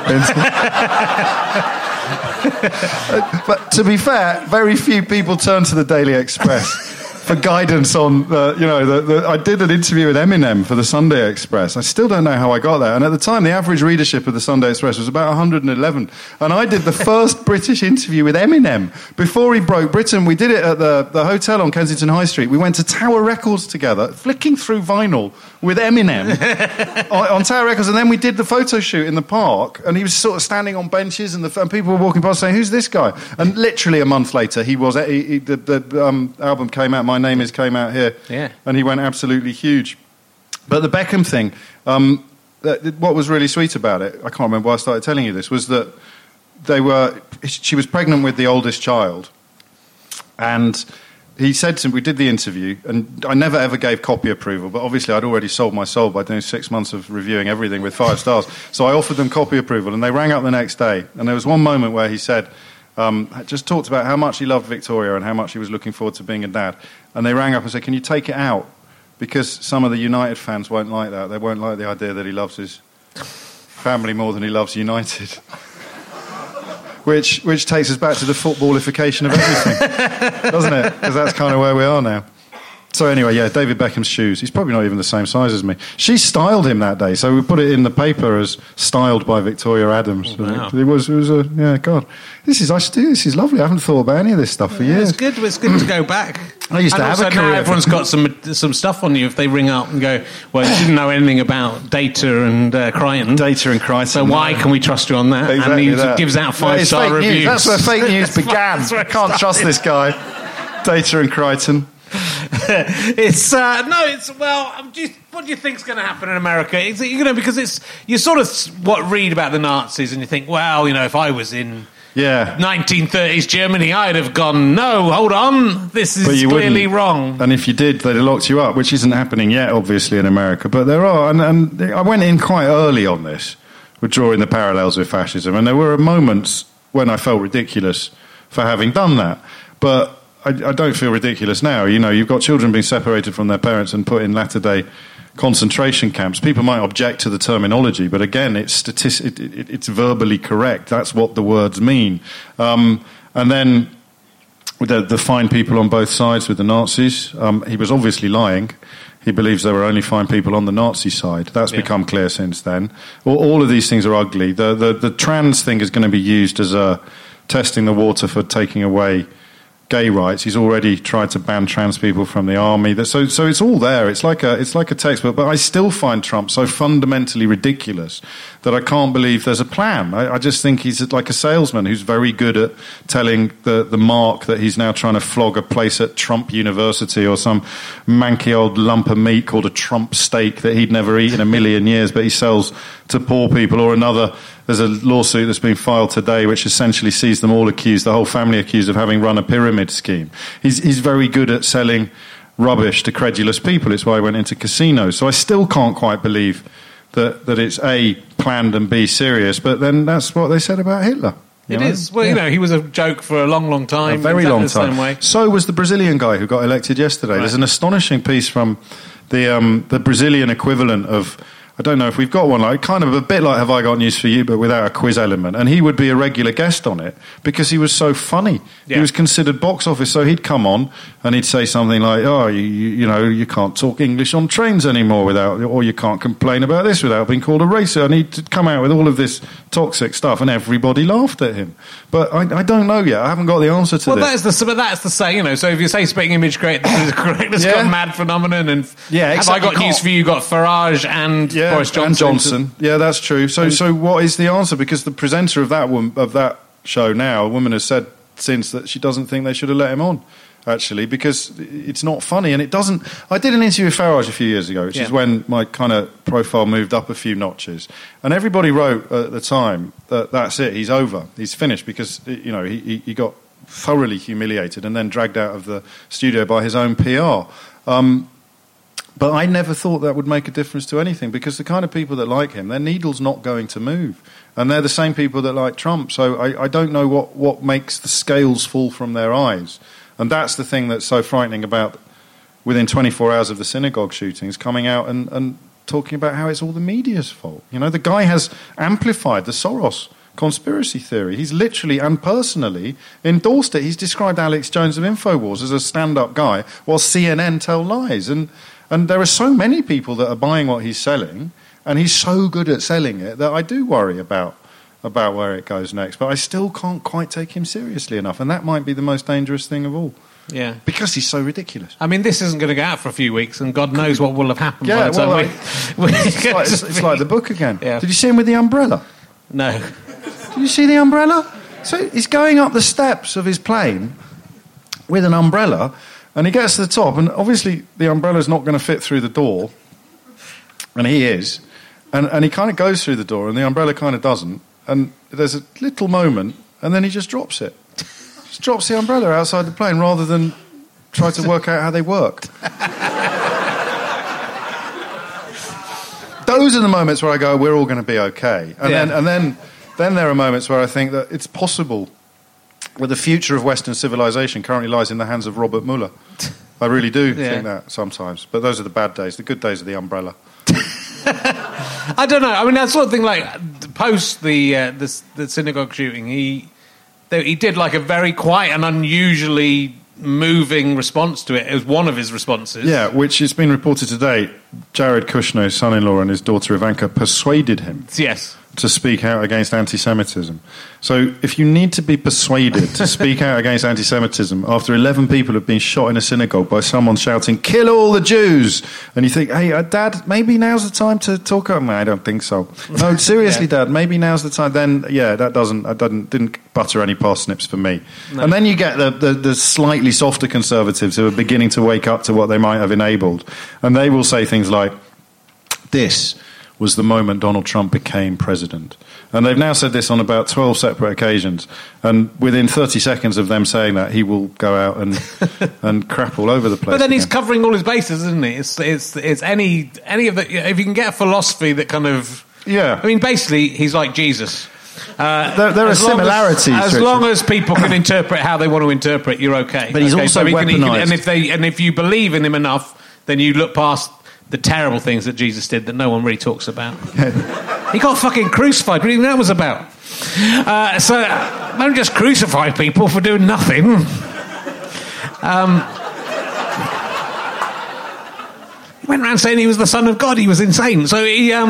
But to be fair, very few people turn to the Daily Express for guidance on, uh, you know, the, the, I did an interview with Eminem for the Sunday Express. I still don't know how I got there. And at the time, the average readership of the Sunday Express was about one hundred eleven. And I did the first British interview with Eminem before he broke Britain. We did it at the, the hotel on Kensington High Street. We went to Tower Records together, flicking through vinyl with Eminem on, on Tower Records. And then we did the photo shoot in the park. And he was sort of standing on benches and, the, and people were walking past saying, who's this guy? And literally a month later, he was, he, he, the, the um, album came out, My Name Is came out here, yeah. and he went absolutely huge. But the Beckham thing, um, th- what was really sweet about it, I can't remember why I started telling you this, was that they were. She was pregnant with the oldest child, and he said to me, we did the interview, and I never ever gave copy approval, but obviously I'd already sold my soul by doing six months of reviewing everything with five stars. So I offered them copy approval, and they rang up the next day, and there was one moment where he said. Um, just talked about how much he loved Victoria and how much he was looking forward to being a dad. And they rang up and said, can you take it out? Because some of the United fans won't like that. They won't like the idea that he loves his family more than he loves United. which which takes us back to the footballification of everything, doesn't it? Because that's kind of where we are now. So anyway, yeah, David Beckham's shoes. He's probably not even the same size as me. She styled him that day, so we put it in the paper as styled by Victoria Adams. Oh, wow. It was, it was a, yeah, God. This is, I should do this is lovely. I haven't thought about any of this stuff for yeah, years. It's good, it's good to go back. I used to and have also a career. Now everyone's got some some stuff on you if they ring up and go, well, you didn't know anything about Data and uh, Crichton. Data and Crichton. So why can we trust you on that? Exactly and he that. gives out five-star yeah, reviews. News. That's where fake news began. I can't trust this guy. Data and Crichton. it's uh, no, it's well. I'm just, what do you think's going to happen in America? It's, you know, because it's you sort of what read about the Nazis and you think, well, you know, if I was in yeah nineteen thirties Germany, I'd have gone, no, hold on, this is clearly wrong. And if you did, they'd have locked you up, which isn't happening yet, obviously, in America. But there are, and, and I went in quite early on this, with drawing the parallels with fascism, and there were moments when I felt ridiculous for having done that, but. I, I don't feel ridiculous now. You know, you've got children being separated from their parents and put in latter-day concentration camps. People might object to the terminology, but again, it's statistic, it, it, it's verbally correct. That's what the words mean. Um, and then the, the fine people on both sides with the Nazis. Um, he was obviously lying. He believes there were only fine people on the Nazi side. That's yeah. become clear since then. All, all of these things are ugly. The, the, the trans thing is going to be used as a testing the water for taking away gay rights. He's already tried to ban trans people from the army. So, so it's all there. It's like a, it's like a textbook. But I still find Trump so fundamentally ridiculous that I can't believe there's a plan. I, I just think he's like a salesman who's very good at telling the, the mark that he's now trying to flog a place at Trump University or some manky old lump of meat called a Trump steak that he'd never eaten in a million years, but he sells to poor people. Or another, there's a lawsuit that's been filed today which essentially sees them all accused, the whole family accused of having run a pyramid scheme. He's, he's very good at selling rubbish to credulous people. It's why he went into casinos. So I still can't quite believe that, that it's A, planned and B, serious. But then that's what they said about Hitler. It know? is. Well, yeah. you know, he was a joke for a long, long time. A very exactly long the time. Same way. So was the Brazilian guy who got elected yesterday. Right. There's an astonishing piece from the um, the Brazilian equivalent of... I don't know if we've got one, like kind of a bit like Have I Got News for You, but without a quiz element. And he would be a regular guest on it because he was so funny. Yeah. He was considered box office, so he'd come on and he'd say something like, oh, you, you know, you can't talk English on trains anymore without, or you can't complain about this without being called a racer. And he'd come out with all of this toxic stuff and everybody laughed at him. But I, I don't know yet. I haven't got the answer to well, this. That's the, but that's the say, you know, so if you say speaking image correct, correct, it's yeah. got mad phenomenon. And yeah, exactly. Have I Got News for You, got Farage and... Yeah, Boris Johnson. And Johnson. Yeah, that's true. So, so what is the answer? Because the presenter of that one, of that show now, a woman has said since that she doesn't think they should have let him on. actually, because it's not funny and it doesn't... I did an interview with Farage a few years ago, which yeah. is when my kind of profile moved up a few notches. And everybody wrote at the time that that's it, he's over, he's finished, because, you know, he, he got thoroughly humiliated and then dragged out of the studio by his own P R. Um, but I never thought that would make a difference to anything, because the kind of people that like him, their needle's not going to move. And they're the same people that like Trump. So I, I don't know what, what makes the scales fall from their eyes. And that's the thing that's so frightening about within twenty-four hours of the synagogue shootings, coming out and, and talking about how it's all the media's fault. You know, the guy has amplified the Soros conspiracy theory. He's literally and personally endorsed it. He's described Alex Jones of InfoWars as a stand-up guy, while C N N tell lies. And, and there are so many people that are buying what he's selling, and he's so good at selling it that I do worry about about where it goes next. But I still can't quite take him seriously enough, and that might be the most dangerous thing of all. Yeah. Because he's so ridiculous. I mean, this isn't going to go out for a few weeks, and God knows what will have happened. Yeah, by the time well, we, like, we it's, like, it's, it's like the book again. Yeah. Did you see him with the umbrella? No. Did you see the umbrella? So he's going up the steps of his plane with an umbrella, and he gets to the top, and obviously the umbrella's not going to fit through the door, and he is, and, and he kind of goes through the door, and the umbrella kind of doesn't, and there's a little moment, and then he just drops it. Just drops the umbrella outside the plane rather than try to work out how they work. Those are the moments where I go, we're all going to be okay. And yeah. then and then then there are moments where I think that it's possible that the future of Western civilization currently lies in the hands of Robert Mueller. I really do yeah. think that sometimes. But those are the bad days. The good days are the umbrella. I don't know. I mean, that sort of thing, like, post the uh, the, the synagogue shooting, he he did, like, a very quiet and unusually moving response to it. It was one of his responses. Yeah, which it's been reported today, Jared Kushner, his son-in-law, and his daughter Ivanka persuaded him yes. to speak out against anti-Semitism. So if you need to be persuaded to speak out against anti-Semitism after eleven people have been shot in a synagogue by someone shouting, "Kill all the Jews," and you think, hey, uh, Dad, maybe now's the time to talk about... I don't think so. No, seriously, yeah. Dad, maybe now's the time. Then, yeah, that doesn't, that doesn't, didn't butter any parsnips for me. No. And then you get the, the, the slightly softer conservatives who are beginning to wake up to what they might have enabled. And they will say things like, this was the moment Donald Trump became president. And they've now said this on about twelve separate occasions. And within thirty seconds of them saying that, he will go out and and crap all over the place. But then again. He's covering all his bases, isn't he? It's it's it's any any of the... If you can get a philosophy that kind of... Yeah. I mean, basically, he's like Jesus. Uh, there, there are similarities. As, as Richard. long as people can interpret how they want to interpret, you're okay. But he's okay, also so he can, he can, weaponised. and if they and if you believe in him enough, then you look past the terrible things that Jesus did that no one really talks about. He got fucking crucified. What do you think that was about? Uh, so don't just crucify people for doing nothing. Um, he went around saying he was the Son of God. He was insane. So he... Um,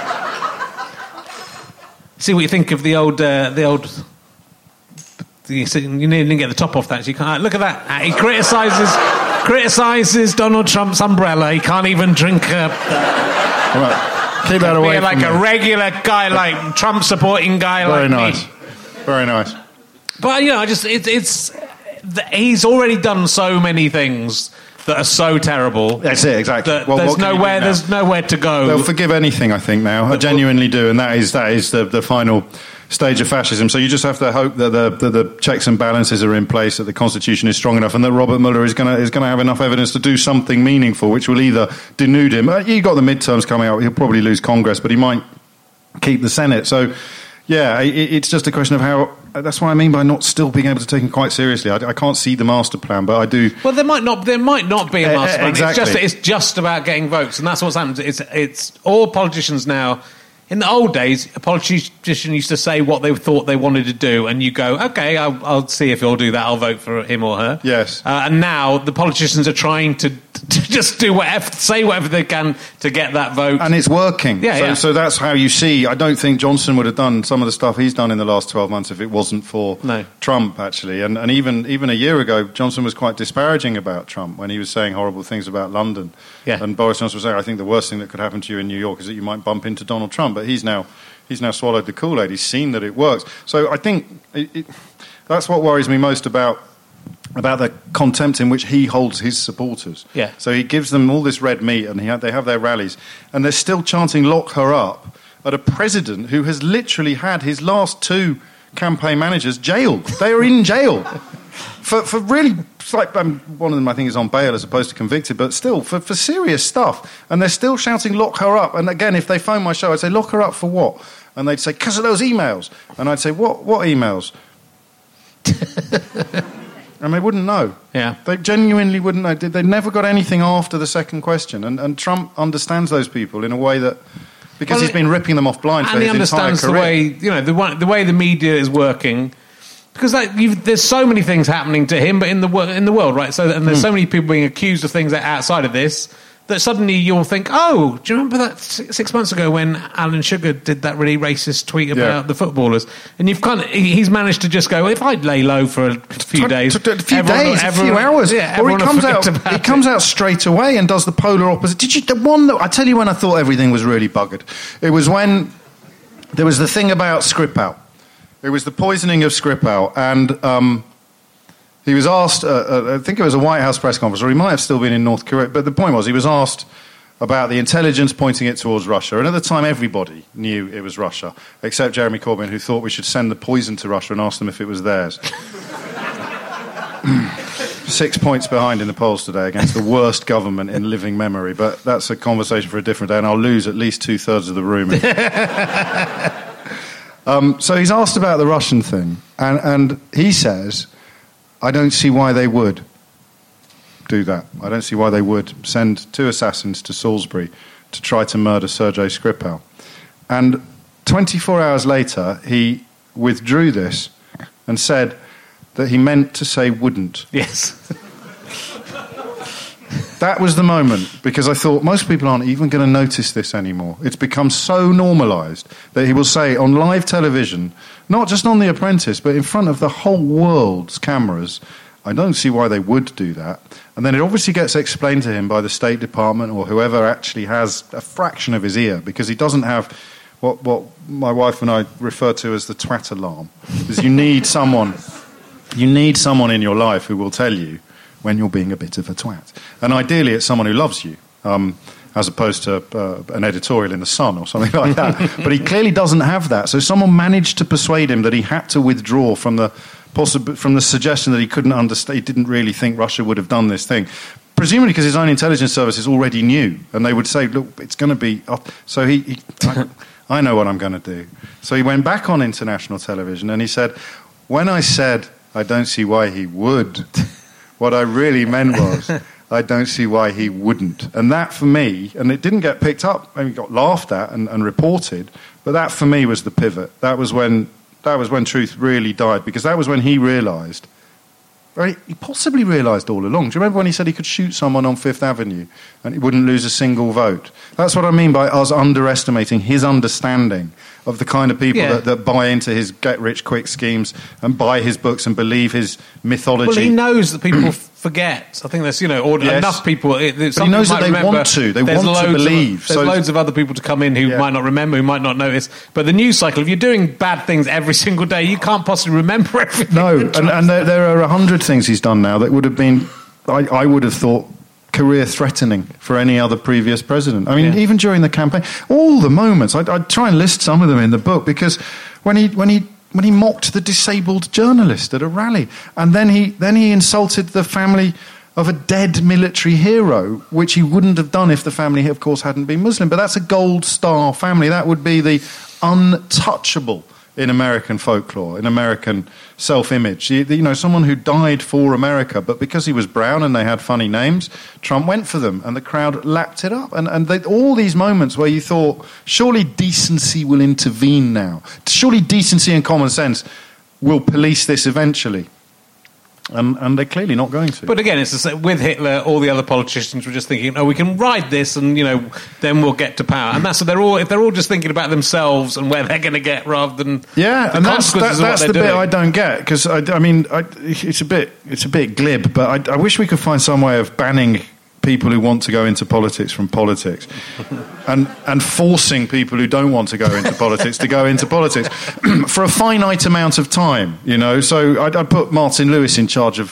see what you think of the old... Uh, the old... You didn't get the top off that. So you can't, look at that. He criticises... Criticises Donald Trump's umbrella. He can't even drink a... Right. Keep that away like from a me. regular guy, like Trump-supporting guy Very like nice. me. Very nice. But, you know, I just... It, it's... He's already done so many things that are so terrible. That's it, exactly. That Well, there's what can you do nowhere. now? There's nowhere to go. They'll forgive anything, I think, now. I genuinely do, and that is that is the, the final stage of fascism. So you just have to hope that the, that the checks and balances are in place, that the Constitution is strong enough, and that Robert Mueller is going to is going to have enough evidence to do something meaningful, which will either denude him. Uh, You've got the midterms coming up. He'll probably lose Congress, but he might keep the Senate. So, yeah, it, it's just a question of how... That's what I mean by not still being able to take him quite seriously. I, I can't see the master plan, but I do... Well, there might not. There might not be a Uh, master plan. exactly. It's just, it's just about getting votes, and that's what's happened. It's, it's all politicians now. In the old days, a politician used to say what they thought they wanted to do, and you go, okay, I'll, I'll see if he'll do that. I'll vote for him or her. Yes. Uh, and now the politicians are trying to, to just do whatever, say whatever they can to get that vote. And it's working. Yeah, so, yeah. so that's how you see... I don't think Johnson would have done some of the stuff he's done in the last twelve months if it wasn't for No. Trump, actually. And, and even even a year ago, Johnson was quite disparaging about Trump when he was saying horrible things about London. Yeah. And Boris Johnson was saying, I think the worst thing that could happen to you in New York is that you might bump into Donald Trump. But he's now... He's now swallowed the Kool-Aid. He's seen that it works. So I think it, it, that's what worries me most about about the contempt in which he holds his supporters. Yeah. So he gives them all this red meat, and he ha- they have their rallies, and they're still chanting "lock her up" at a president who has literally had his last two campaign managers jailed. They are in jail for for really. It's like um, one of them, I think, is on bail as opposed to convicted, but still for, for serious stuff. And they're still shouting "lock her up." And again, if they phone my show, I'd say, "Lock her up for what?" And they'd say, "Because of those emails." And I'd say, "What? What emails?" And they wouldn't know. Yeah. They genuinely wouldn't know. They never got anything after the second question. And, and Trump understands those people in a way that... Because well, he's been ripping them off blind for his entire career. And he understands the way, you know, the, one, the way the media is working. Because like, you've, there's so many things happening to him, but in the, in the world, right? So, and there's mm. so many people being accused of things outside of this, that suddenly you'll think, oh, do you remember that six months ago when Alan Sugar did that really racist tweet about yeah. the footballers? And you've kind of, he's managed to just go, well, if I'd lay low for a few days... A few everyone, days, everyone, a few hours. Yeah, or he comes out he comes out straight away and does the polar opposite. Did you, the one that, I tell you when I thought everything was really buggered. It was when there was the thing about Skripal. It was the poisoning of Skripal, and... Um, He was asked, uh, uh, I think it was a White House press conference, or he might have still been in North Korea, but the point was he was asked about the intelligence pointing it towards Russia, and at the time everybody knew it was Russia, except Jeremy Corbyn, who thought we should send the poison to Russia and ask them if it was theirs. Six points behind in the polls today against the worst government in living memory, but that's a conversation for a different day, and I'll lose at least two-thirds of the room. um, so he's asked about the Russian thing, and, and he says... I don't see why they would do that. I don't see why they would send two assassins to Salisbury to try to murder Sergei Skripal. And twenty-four hours later, he withdrew this and said that he meant to say wouldn't. Yes. That was the moment, because I thought most people aren't even going to notice this anymore. It's become so normalised that he will say on live television, not just on The Apprentice, but in front of the whole world's cameras, I don't see why they would do that. And then it obviously gets explained to him by the State Department or whoever actually has a fraction of his ear, because he doesn't have what, what my wife and I refer to as the twat alarm. Because you need someone, you need someone in your life who will tell you when you're being a bit of a twat. And ideally it's someone who loves you, um, as opposed to uh, an editorial in The Sun or something like that. But he clearly doesn't have that. So someone managed to persuade him that he had to withdraw from the possib- from the suggestion that he couldn't understand, he didn't really think Russia would have done this thing. Presumably because his own intelligence services already knew, and they would say, look, it's going to be... Up. So he... he I, I know what I'm going to do. So he went back on international television and he said, when I said I don't see why he would... What I really meant was, I don't see why he wouldn't. And that for me, and it didn't get picked up, maybe got laughed at and, and reported, but that for me was the pivot. That was when that was when truth really died, because that was when he realised, right, he possibly realised all along. Do you remember when he said he could shoot someone on Fifth Avenue and he wouldn't lose a single vote? That's what I mean by us underestimating his understanding of the kind of people yeah. that, that buy into his get-rich-quick schemes and buy his books and believe his mythology. Well, he knows that people forget. I think there's, you know, or yes. enough people... It, but he knows that they remember. want to. They want to believe. Of, there's so loads of other people to come in who yeah. might not remember, who might not notice. But the news cycle, if you're doing bad things every single day, you can't possibly remember everything. No, and, and there, there are a hundred things he's done now that would have been... I, I would have thought... career-threatening for any other previous president. I mean, yeah. even during the campaign, all the moments. I'd, I'd try and list some of them in the book, because when he when he when he mocked the disabled journalist at a rally, and then he then he insulted the family of a dead military hero, which he wouldn't have done if the family, of course, hadn't been Muslim. But that's a gold star family. That would be the untouchable in American folklore, in American self-image. You, you know, someone who died for America, but because he was brown and they had funny names, Trump went for them, and the crowd lapped it up. And, and they, all these moments where you thought, surely decency will intervene now. Surely decency and common sense will police this eventually. And, and they're clearly not going to. But again, it's the same. With Hitler, all the other politicians were just thinking, "Oh, we can ride this, and you know, then we'll get to power." And that's so they're all if they're all just thinking about themselves and where they're going to get, rather than yeah. the and that's consequences that, that's of what the they're bit doing. I don't get, because I, I mean, I, it's a bit it's a bit glib, but I, I wish we could find some way of banning people who want to go into politics from politics, and and forcing people who don't want to go into politics to go into politics for a finite amount of time. You know, so I'd, I'd put Martin Lewis in charge of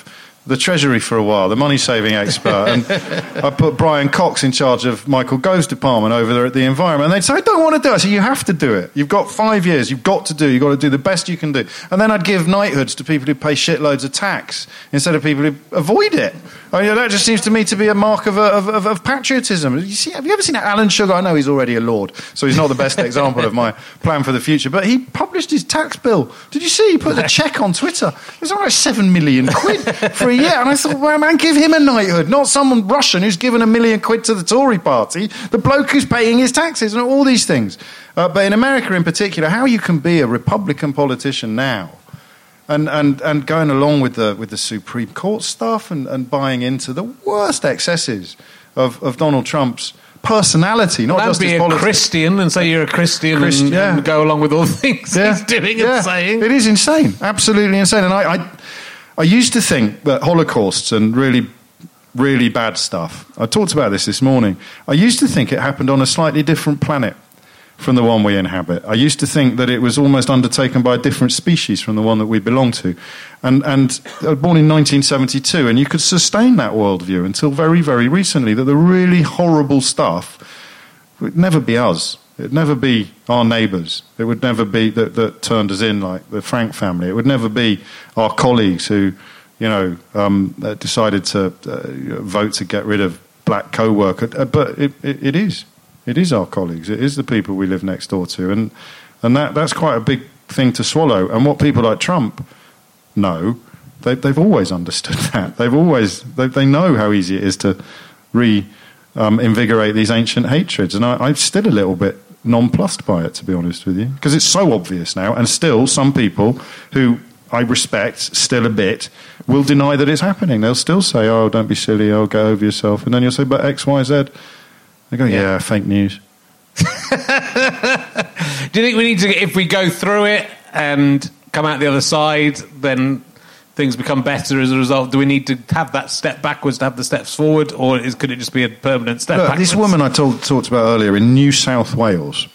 the Treasury for a while, the money-saving expert, and I put Brian Cox in charge of Michael Gove's department over there at the Environment. And they'd say, I don't want to do it. I said, you have to do it. You've got five years. You've got to do. You've got to do the best you can do. And then I'd give knighthoods to people who pay shitloads of tax instead of people who avoid it. I mean, that just seems to me to be a mark of, a, of, of, of patriotism. You see, have you ever seen Alan Sugar? I know he's already a lord, so he's not the best example of my plan for the future, but he published his tax bill. Did you see? He put the cheque on Twitter. It was almost seven million quid for a year. And I thought, well, man, give him a knighthood, not someone Russian who's given a million quid to the Tory party, the bloke who's paying his taxes and all these things. Uh, but in America in particular, how you can be a Republican politician now and, and, and going along with the with the Supreme Court stuff and, and buying into the worst excesses of, of Donald Trump's personality, not That'd just be his a politics. Christian and say you're a Christian, Christ- and, yeah. and go along with all the things Yeah. he's doing Yeah. and saying. It is insane, absolutely insane. And I, I, I used to think that Holocausts and really, really bad stuff, I talked about this this morning, I used to think it happened on a slightly different planet from the one we inhabit. I used to think that it was almost undertaken by a different species from the one that we belong to. And, and I was born in nineteen seventy-two, and you could sustain that worldview until very, very recently, that the really horrible stuff would never be us. It would never be our neighbours. It would never be that, that turned us in, like the Frank family. It would never be our colleagues who, you know, um, decided to uh, vote to get rid of black co-worker. But it, it, it is. It is our colleagues. It is the people we live next door to. And, and that, that's quite a big thing to swallow. And what people like Trump know, they, they've always understood that. They've always, they, they know how easy it is to re... Um, invigorate these ancient hatreds, and I, I'm still a little bit nonplussed by it, to be honest with you, because it's so obvious now, and still some people who I respect still a bit will deny that it's happening. They'll still say, oh, don't be silly, oh, get over yourself, and then you'll say, but X, Y, Z. They go, yeah, yeah fake news. Do you think we need to, if we go through it and come out the other side, then things become better as a result? Do we need to have that step backwards to have the steps forward, or is, could it just be a permanent step Look, backwards? this woman I told, talked about earlier in New South Wales,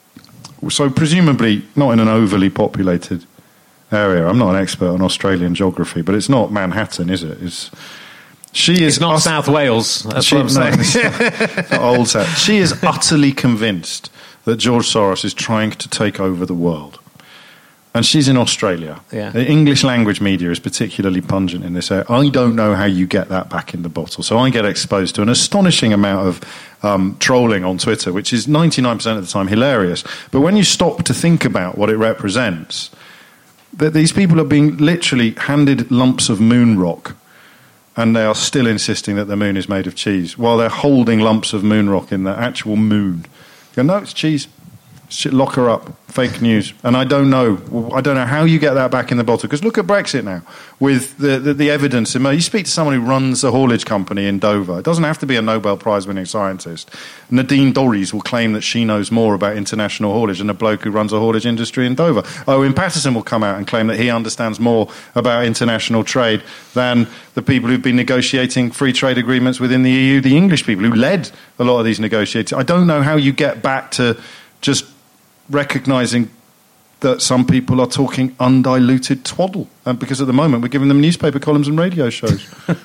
so presumably not in an overly populated area. I'm not an expert on Australian geography, but it's not Manhattan, is it? It's, she is it's not us- South Wales, that's she, what I'm saying. No, it's not, it's not old South. She is utterly convinced that George Soros is trying to take over the world. And she's in Australia. Yeah. The English language media is particularly pungent in this area. I don't know how you get that back in the bottle. So I get exposed to an astonishing amount of um, trolling on Twitter, which is ninety-nine percent of the time hilarious. But when you stop to think about what it represents, that these people are being literally handed lumps of moon rock, and they are still insisting that the moon is made of cheese, while they're holding lumps of moon rock in the actual moon. You go, no, it's cheese. Shit, lock her up. Fake news. And I don't know. I don't know how you get that back in the bottle. Because look at Brexit now. With the, the, the evidence. You speak to someone who runs a haulage company in Dover. It doesn't have to be a Nobel Prize-winning scientist. Nadine Dorries will claim that she knows more about international haulage than a bloke who runs a haulage industry in Dover. Owen Paterson will come out and claim that he understands more about international trade than the people who've been negotiating free trade agreements within the E U, the English people who led a lot of these negotiations. I don't know how you get back to just recognising that some people are talking undiluted twaddle, and because at the moment we're giving them newspaper columns and radio shows.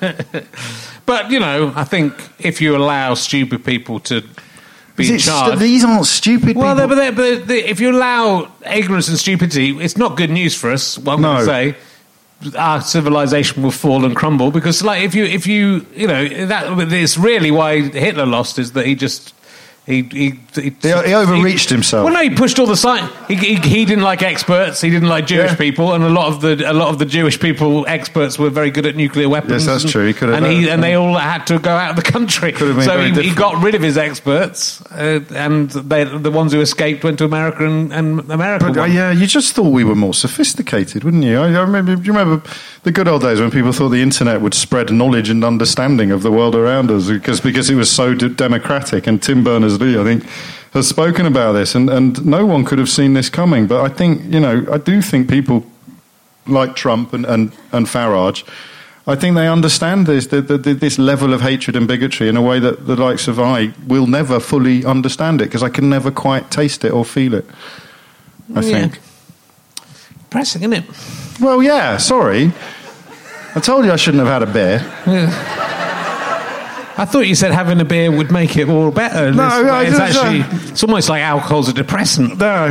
But, you know, I think if you allow stupid people to be Is in it charge... st- these aren't stupid well, people. but, they, but they, if you allow ignorance and stupidity, it's not good news for us, what I'm No. going to say. Our civilization will fall and crumble, because, like, if you, if you, you know, that it's really why Hitler lost, is that he just... He he, he, He, he overreached he, himself. Well, no, he pushed all the science. He, he, he didn't like experts. He didn't like Jewish Yeah. people, and a lot of the a lot of the Jewish people experts were very good at nuclear weapons. Yes, that's and, true. He could have and, he, done- and they all had to go out of the country. Could have been So very he, he different. got rid of his experts, uh, and they, the ones who escaped went to America, and, and America. But, uh, won. yeah, you just thought we were more sophisticated, wouldn't you? I, I remember. Do you remember the good old days when people thought the internet would spread knowledge and understanding of the world around us because because it was so d- democratic? And Tim Berners-Lee, I think, has spoken about this, and, and no one could have seen this coming. But I think, you know, I do think people like Trump and, and, and Farage, I think they understand this the, the, this level of hatred and bigotry in a way that the likes of I will never fully understand it, because I can never quite taste it or feel it, I Yeah. think. Pressing, isn't it? Well, yeah, sorry. I told you I shouldn't have had a beer. I thought you said having a beer would make it all better. No, This- I it's just, uh, actually it's almost like alcohol's a depressant. No.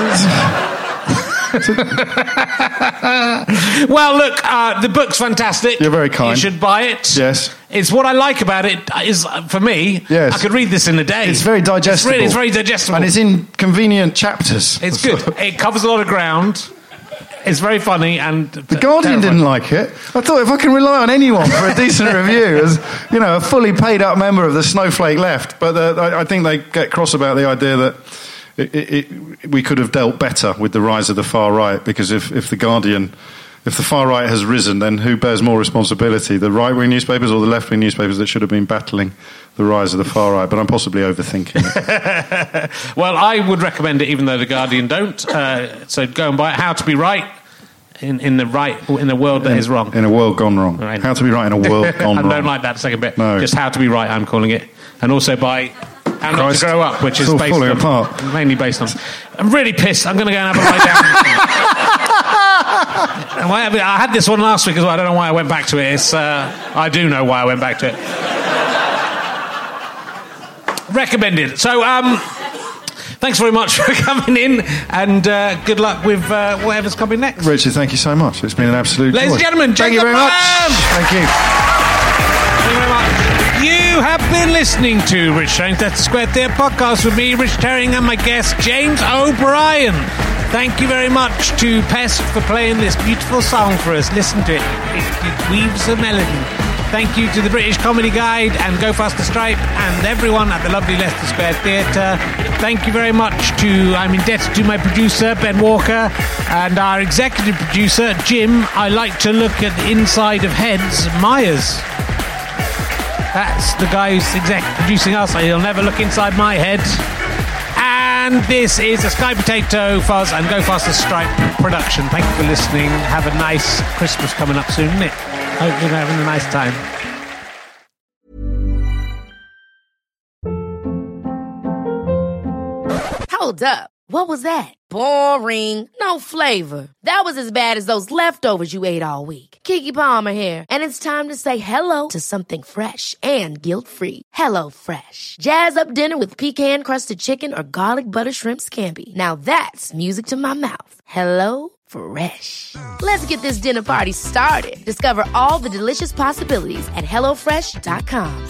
Well, look, uh, the book's fantastic. You're very kind. You should buy it. Yes. It's what I like about it is, uh, for me, Yes. I could read this in a day. It's very digestible. It's, really, it's very digestible. And it's in convenient chapters. It's good. It covers a lot of ground. It's very funny and... The Guardian didn't like it. I thought if I can rely on anyone for a decent review as, you know, a fully paid up member of the Snowflake left, but uh, I, I think they get cross about the idea that it, it, it, we could have dealt better with the rise of the far right, because if, if the Guardian... If the far right has risen, then who bears more responsibility, the right-wing newspapers or the left-wing newspapers that should have been battling the rise of the far right? But I'm possibly overthinking it. Well, I would recommend it, even though the Guardian don't. Uh, so go and buy it. How to Be Right in, in the right in a world that in, is wrong. In a world gone wrong. Right. How to Be Right in a world gone I wrong. don't like that second bit. No. Just How to Be Right, I'm calling it. And also buy How Not Christ. to Grow Up, which It's is all based falling on, apart. mainly based on. I'm really pissed. I'm going to go and have a lie down. And why- I had this one last week as well. I don't know why I went back to it. It's, uh, I do know why I went back to it. Recommended. So, um, thanks very much for coming in, and uh, good luck with uh, whatever's coming next. Richard, thank you so much. It's been an absolute Ladies joy. and gentlemen, thank you Jacob very much. Lamb. Thank you. Thank you very much. You have been listening to Rich Herring, that's the Square Theatre podcast with me, Rich Herring, and my guest, James O'Brien. Thank you very much to Pest for playing this beautiful song for us. Listen to it. It, it weaves a melody. Thank you to the British Comedy Guide and Go Faster Stripe and everyone at the lovely Leicester Square Theatre. Thank you very much to, I'm indebted to my producer, Ben Walker, and our executive producer, Jim. I like to look at the inside of heads, Myers. That's the guy who's exec producing us. He'll never look inside my head. And this is a Sky Potato Fuzz and Go Faster Stripe production. Thank you for listening. Have a nice Christmas coming up soon, isn't it? Hope you're having a nice time. Hold up. What was that? Boring. No flavor. That was as bad as those leftovers you ate all week. Keke Palmer here, and it's time to say hello to something fresh and guilt-free. Hello Fresh. Jazz up dinner with pecan-crusted chicken or garlic butter shrimp scampi. Now that's music to my mouth. Hello Fresh. Let's get this dinner party started. Discover all the delicious possibilities at hello fresh dot com.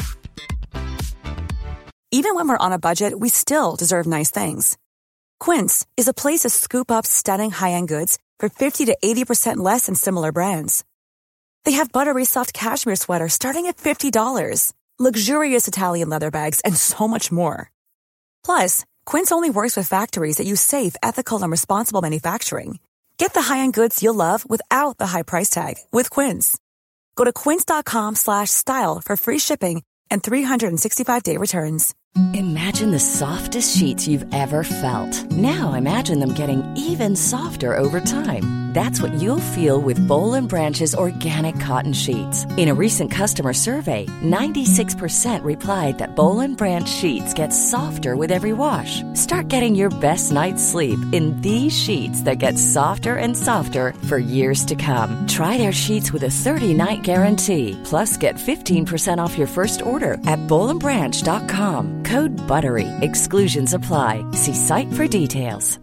Even when we're on a budget, we still deserve nice things. Quince is a place to scoop up stunning high-end goods for fifty to eighty percent less than similar brands. They have buttery soft cashmere sweaters starting at fifty dollars, luxurious Italian leather bags, and so much more. Plus, Quince only works with factories that use safe, ethical, and responsible manufacturing. Get the high-end goods you'll love without the high price tag with Quince. Go to quince.com slash style for free shipping and three sixty-five day returns. Imagine the softest sheets you've ever felt. Now imagine them getting even softer over time. That's what you'll feel with Boll and Branch's organic cotton sheets. In a recent customer survey, ninety-six percent replied that Boll and Branch sheets get softer with every wash. Start getting your best night's sleep in these sheets that get softer and softer for years to come. Try their sheets with a thirty-night guarantee. Plus, get fifteen percent off your first order at boll and branch dot com. Code BUTTERY. Exclusions apply. See site for details.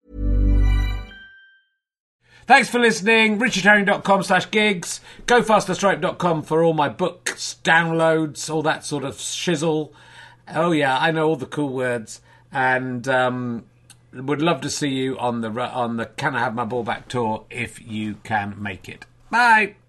Thanks for listening. richard herring dot com slash gigs. go faster stripe dot com for all my books, downloads, all that sort of shizzle. Oh, yeah, I know all the cool words. And um, would love to see you on the on the Can I Have My Ball Back tour if you can make it. Bye.